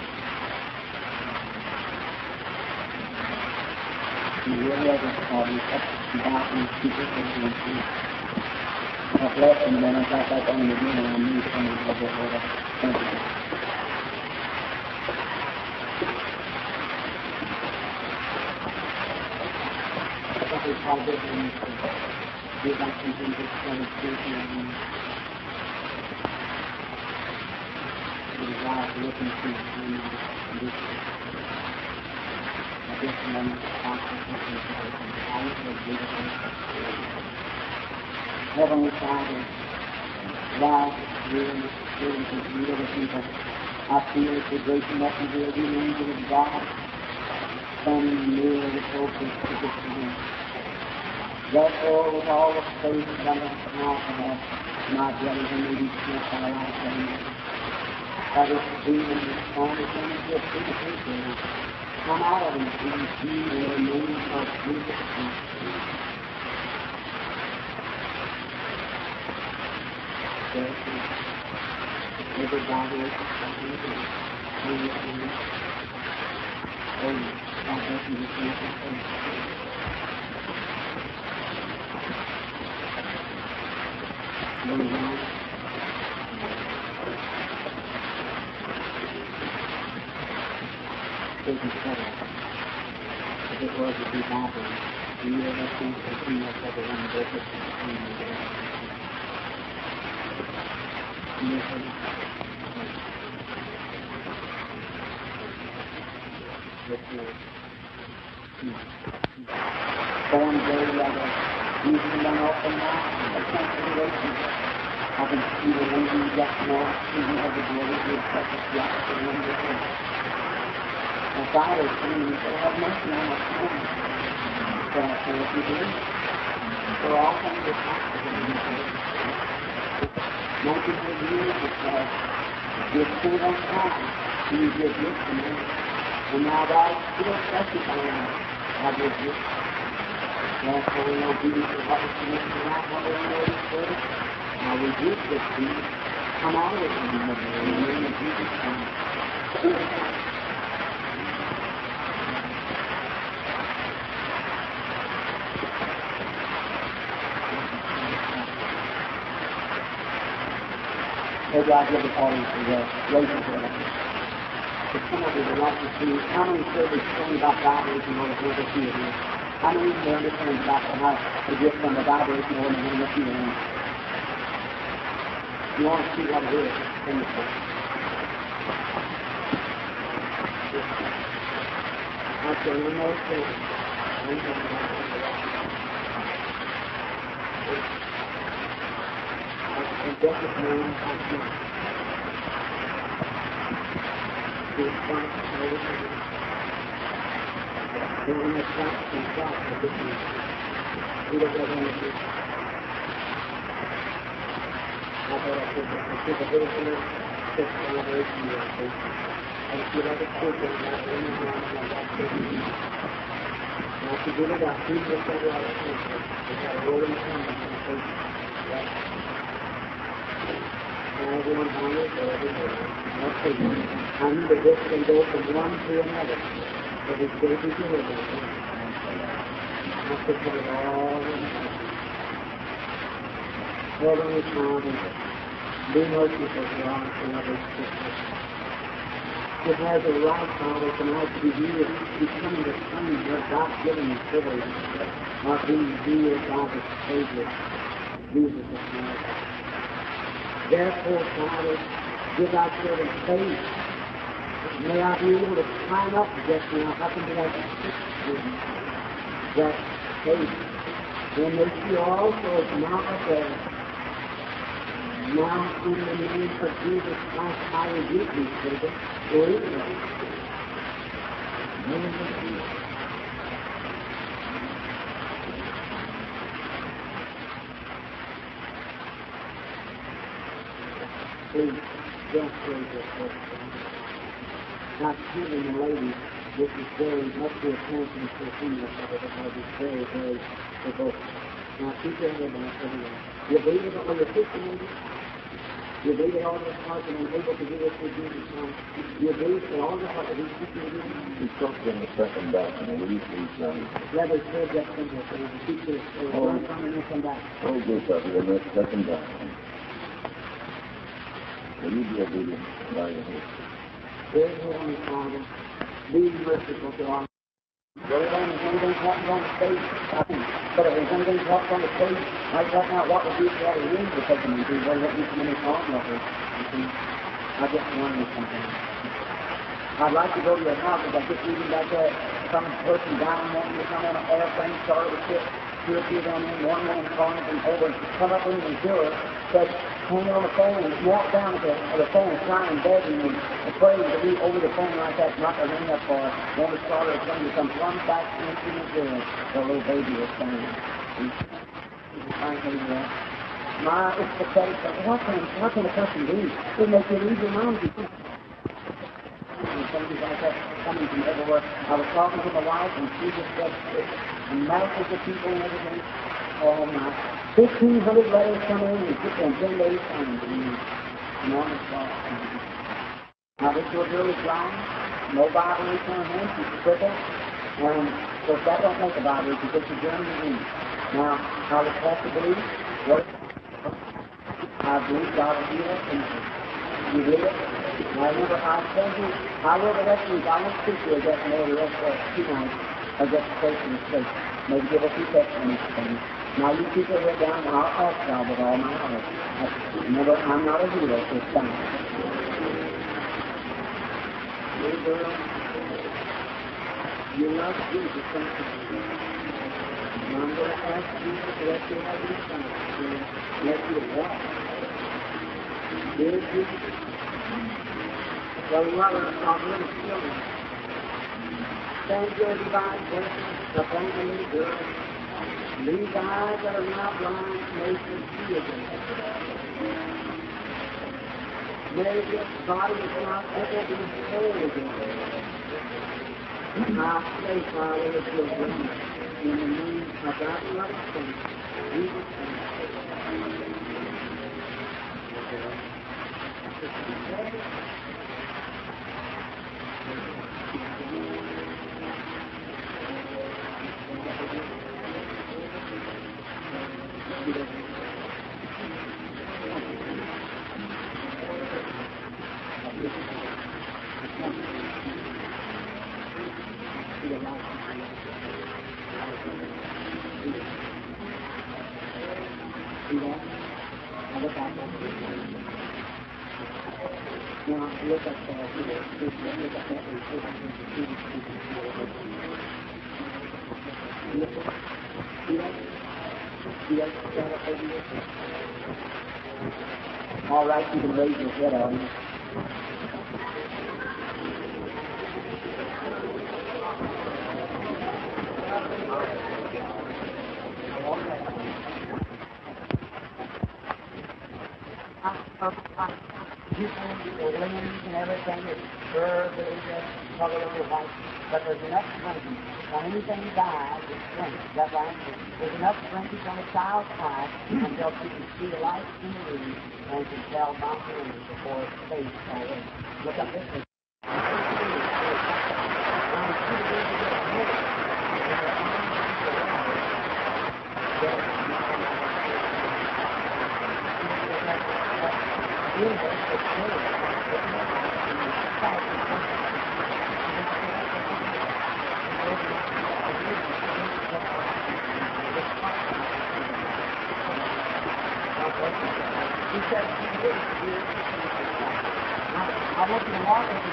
You will never call me up about these people and things. I've left them, then I got back on them again, and I knew something of the Lord. Thank you. Something called this one, we'd like something to study spiritual and the desire to look into the time of this. Heavenly Father, God, you and the Spirit of you of the people, I feel it's a great messenger of the angel of God, standing near the focus of the Spirit. Therefore, with all the faith that I have, my brothers and ladies, I like them. That is being responded to the people. Come out of him in the name of Jesus Christ. Everybody is if it was a revival, we would have seen the king of everyone versus the king of born very level, using them off the mouth, the consideration. I can see the way you get more, even of the glory of your precious life, the one of the Lord. And Father, you say, have mercy on us now. But I say, if you do, for all things are possible in this world. Multiple years because you stood on time, you did this to me. And now God still testifying of your gift. Therefore, in obedience to what was committed to that, what we know this word, now we do this to you. Come out of it in the name of Jesus Christ. May God give us all these races of us. If some of you would like to see how many services tell about vibration or the word of healing, how many of you understand about how to get from the vibration or the word of healing? You want to see what it is, then you say. Okay, one more thing. And just as man has not the responsibility to in the trust and God for this man. We don't have anything. I thought I could give a little bit of this celebration of faith. And if you have a children, that any one of that children, to get it up. He just got it out of the They got a rolling conversation. Everyone on it, everywhere. Okay. I knew that this can go from one to another. But it's going to be delivered. I have to put it all in. Heavenly Father, be merciful to our brothers and sisters. It has a right, Father, tonight to be here, becoming the Son of your God-given privilege of being real God the Savior, Jesus of Nazareth. Therefore, Father, give our children faith. May I be able to climb up just now, up into that faith. And may she also mount up there. Now, in the name of Jesus Christ, I rebuke these children. Believe it. Please, just raise your voice. Now, children and ladies, this is very much your attention to the female side because it's very, very provoking. Now, keep your head down everywhere. You believe it when you're 50 maybe? You believe it all your heart and unable to do this for Jesus Christ. You believe it all your heart that He's keeping you. He took in the second back and released these young. Let us hear that from your friends. Keep this. Learn from and come back. Oh, good, Father, in that second back. Will you be obedient by your faith? Dear Heavenly Father, be merciful to our Well, if anything happens on the stage, but if there's anything happens on the stage, like right now, what would be the other room to take them into? Well, what do you come in and talk about this? You see, I just wondered something. I'd like to go to your house, but I just reading back there, some person down wanting to come on an airplane, started with ship, two or three down in, one man calling from over, come up into the door, said, hang on the phone and walk down to the phone, crying, begging, and praying to be over the phone like that, not to ring up for it. Then the starter was going to come plumb back into the door. The little baby was crying. My, it's pathetic. What can a person do? It makes you lose your mind. Things like that coming from everywhere. I was talking to my wife, and she just said, and masses of people and everything. Oh my, 1,500 letters come in and put them 10 days coming to me. Enormous loss. Now this little girl is blind, no Bible in her hand, she's crippled, and so that don't make a Bible because she's doing the read. Now, I was have to believe what I believe God will heal her, and you did it. Now remember, I told you, I will the rest of you, I won't speak to you just more the rest of 2 nights, or just pray for the sake. Maybe give a few testimonies to me. Now you keep your head down, and I'll ask God with all my heart. Remember, I'm not a hero, it's fine. Little girl, you love Jesus, don't you? And I'm going to ask Jesus to let you have your son, to let you walk. Dear Jesus, the lover of little children, send your divine blessings upon the little girl. These eyes that are now blind may see again. May this body is not ever be whole again. I pray, Father, that you'll bring us in the name of God, Lord, Jesus All right, you can raise your head on you. You can do the limbs and everything is curved and color of the white, but there's enough money When anything dies, it's strength. Is that right? There's enough strength on a child's eye until she can see the light in the room and can tell not only before it's face already. Look up this way. I want you to walk with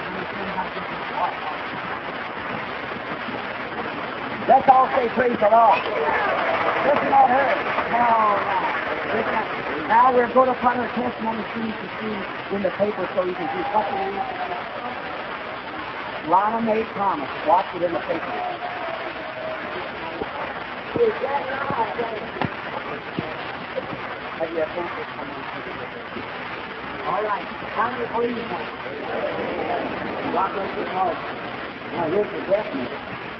you. Let's all say praise the Lord. Listen at her. Now we're going to put our testimony sheet to see in the paper so you can see what it is. Lana made promise. Watch it in the paper. Is that right? Have you a paper coming? All right. How many believe that? God bless your heart. Now here's the definite.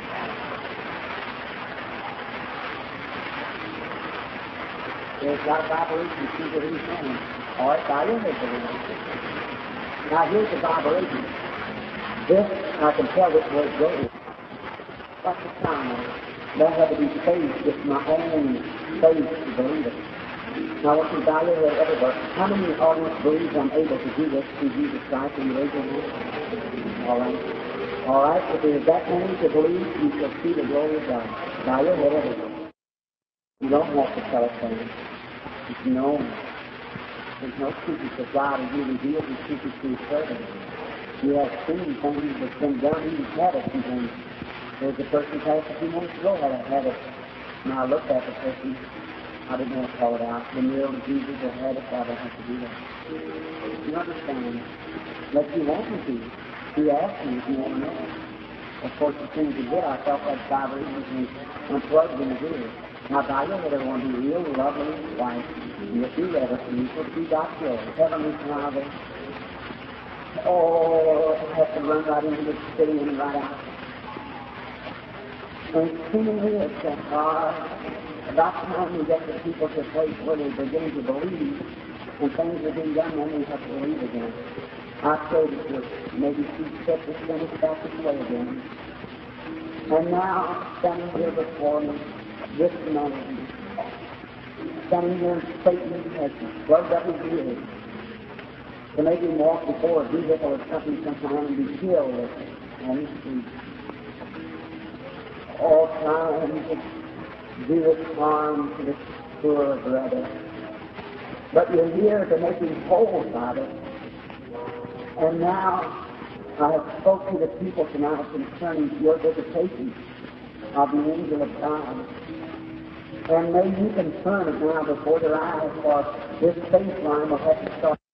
There's got a vibration, see what he's saying. All right, I am believe. Now here's the vibration. This, I can tell which way it goes. What's the time of it? That had to be faith, just my own faith to believe it. Now, I want you to evaluate everybody. How many of the audience believes I'm able to do this through Jesus Christ and raise your hand? All right. All right. If there's that many to believe, you shall see the glory of God. Bow your head everybody. You don't have to tell us things. It's known. There's no secret that God has really revealed His secrets to His servants. You have seen things that's been done, even habits and things. There was a person passed a few months ago had a habit. Now I looked at the person. I didn't want to call it out. The meal of Jesus or habits, I don't have to do that. You understand? But you want me to. He asked me if you want to know. Of course, as soon as he did, I felt like 5 reasons and unplugged in his ear. Now, by your head, everyone be real lovely, white. You'll see that if you will see God's joy. Heavenly Father. Oh, I have to run right into the city and right out. And seemingly it's that hard. About time we get the people to a place where they begin to believe and things are being done, then we have to believe again. I pray that you maybe see fit to send us back this way again. And now, standing here before me, this man, standing here, Satan has plugged up his ears to make him walk before a vehicle or something sometime and be killed on the street. All times do us harm to the poor brother. But you're here to make him whole, Father. And now I have spoken to the people tonight concerning your visitation of the angel of God. And may you confirm it now before their eyes, for this faith line will have to start.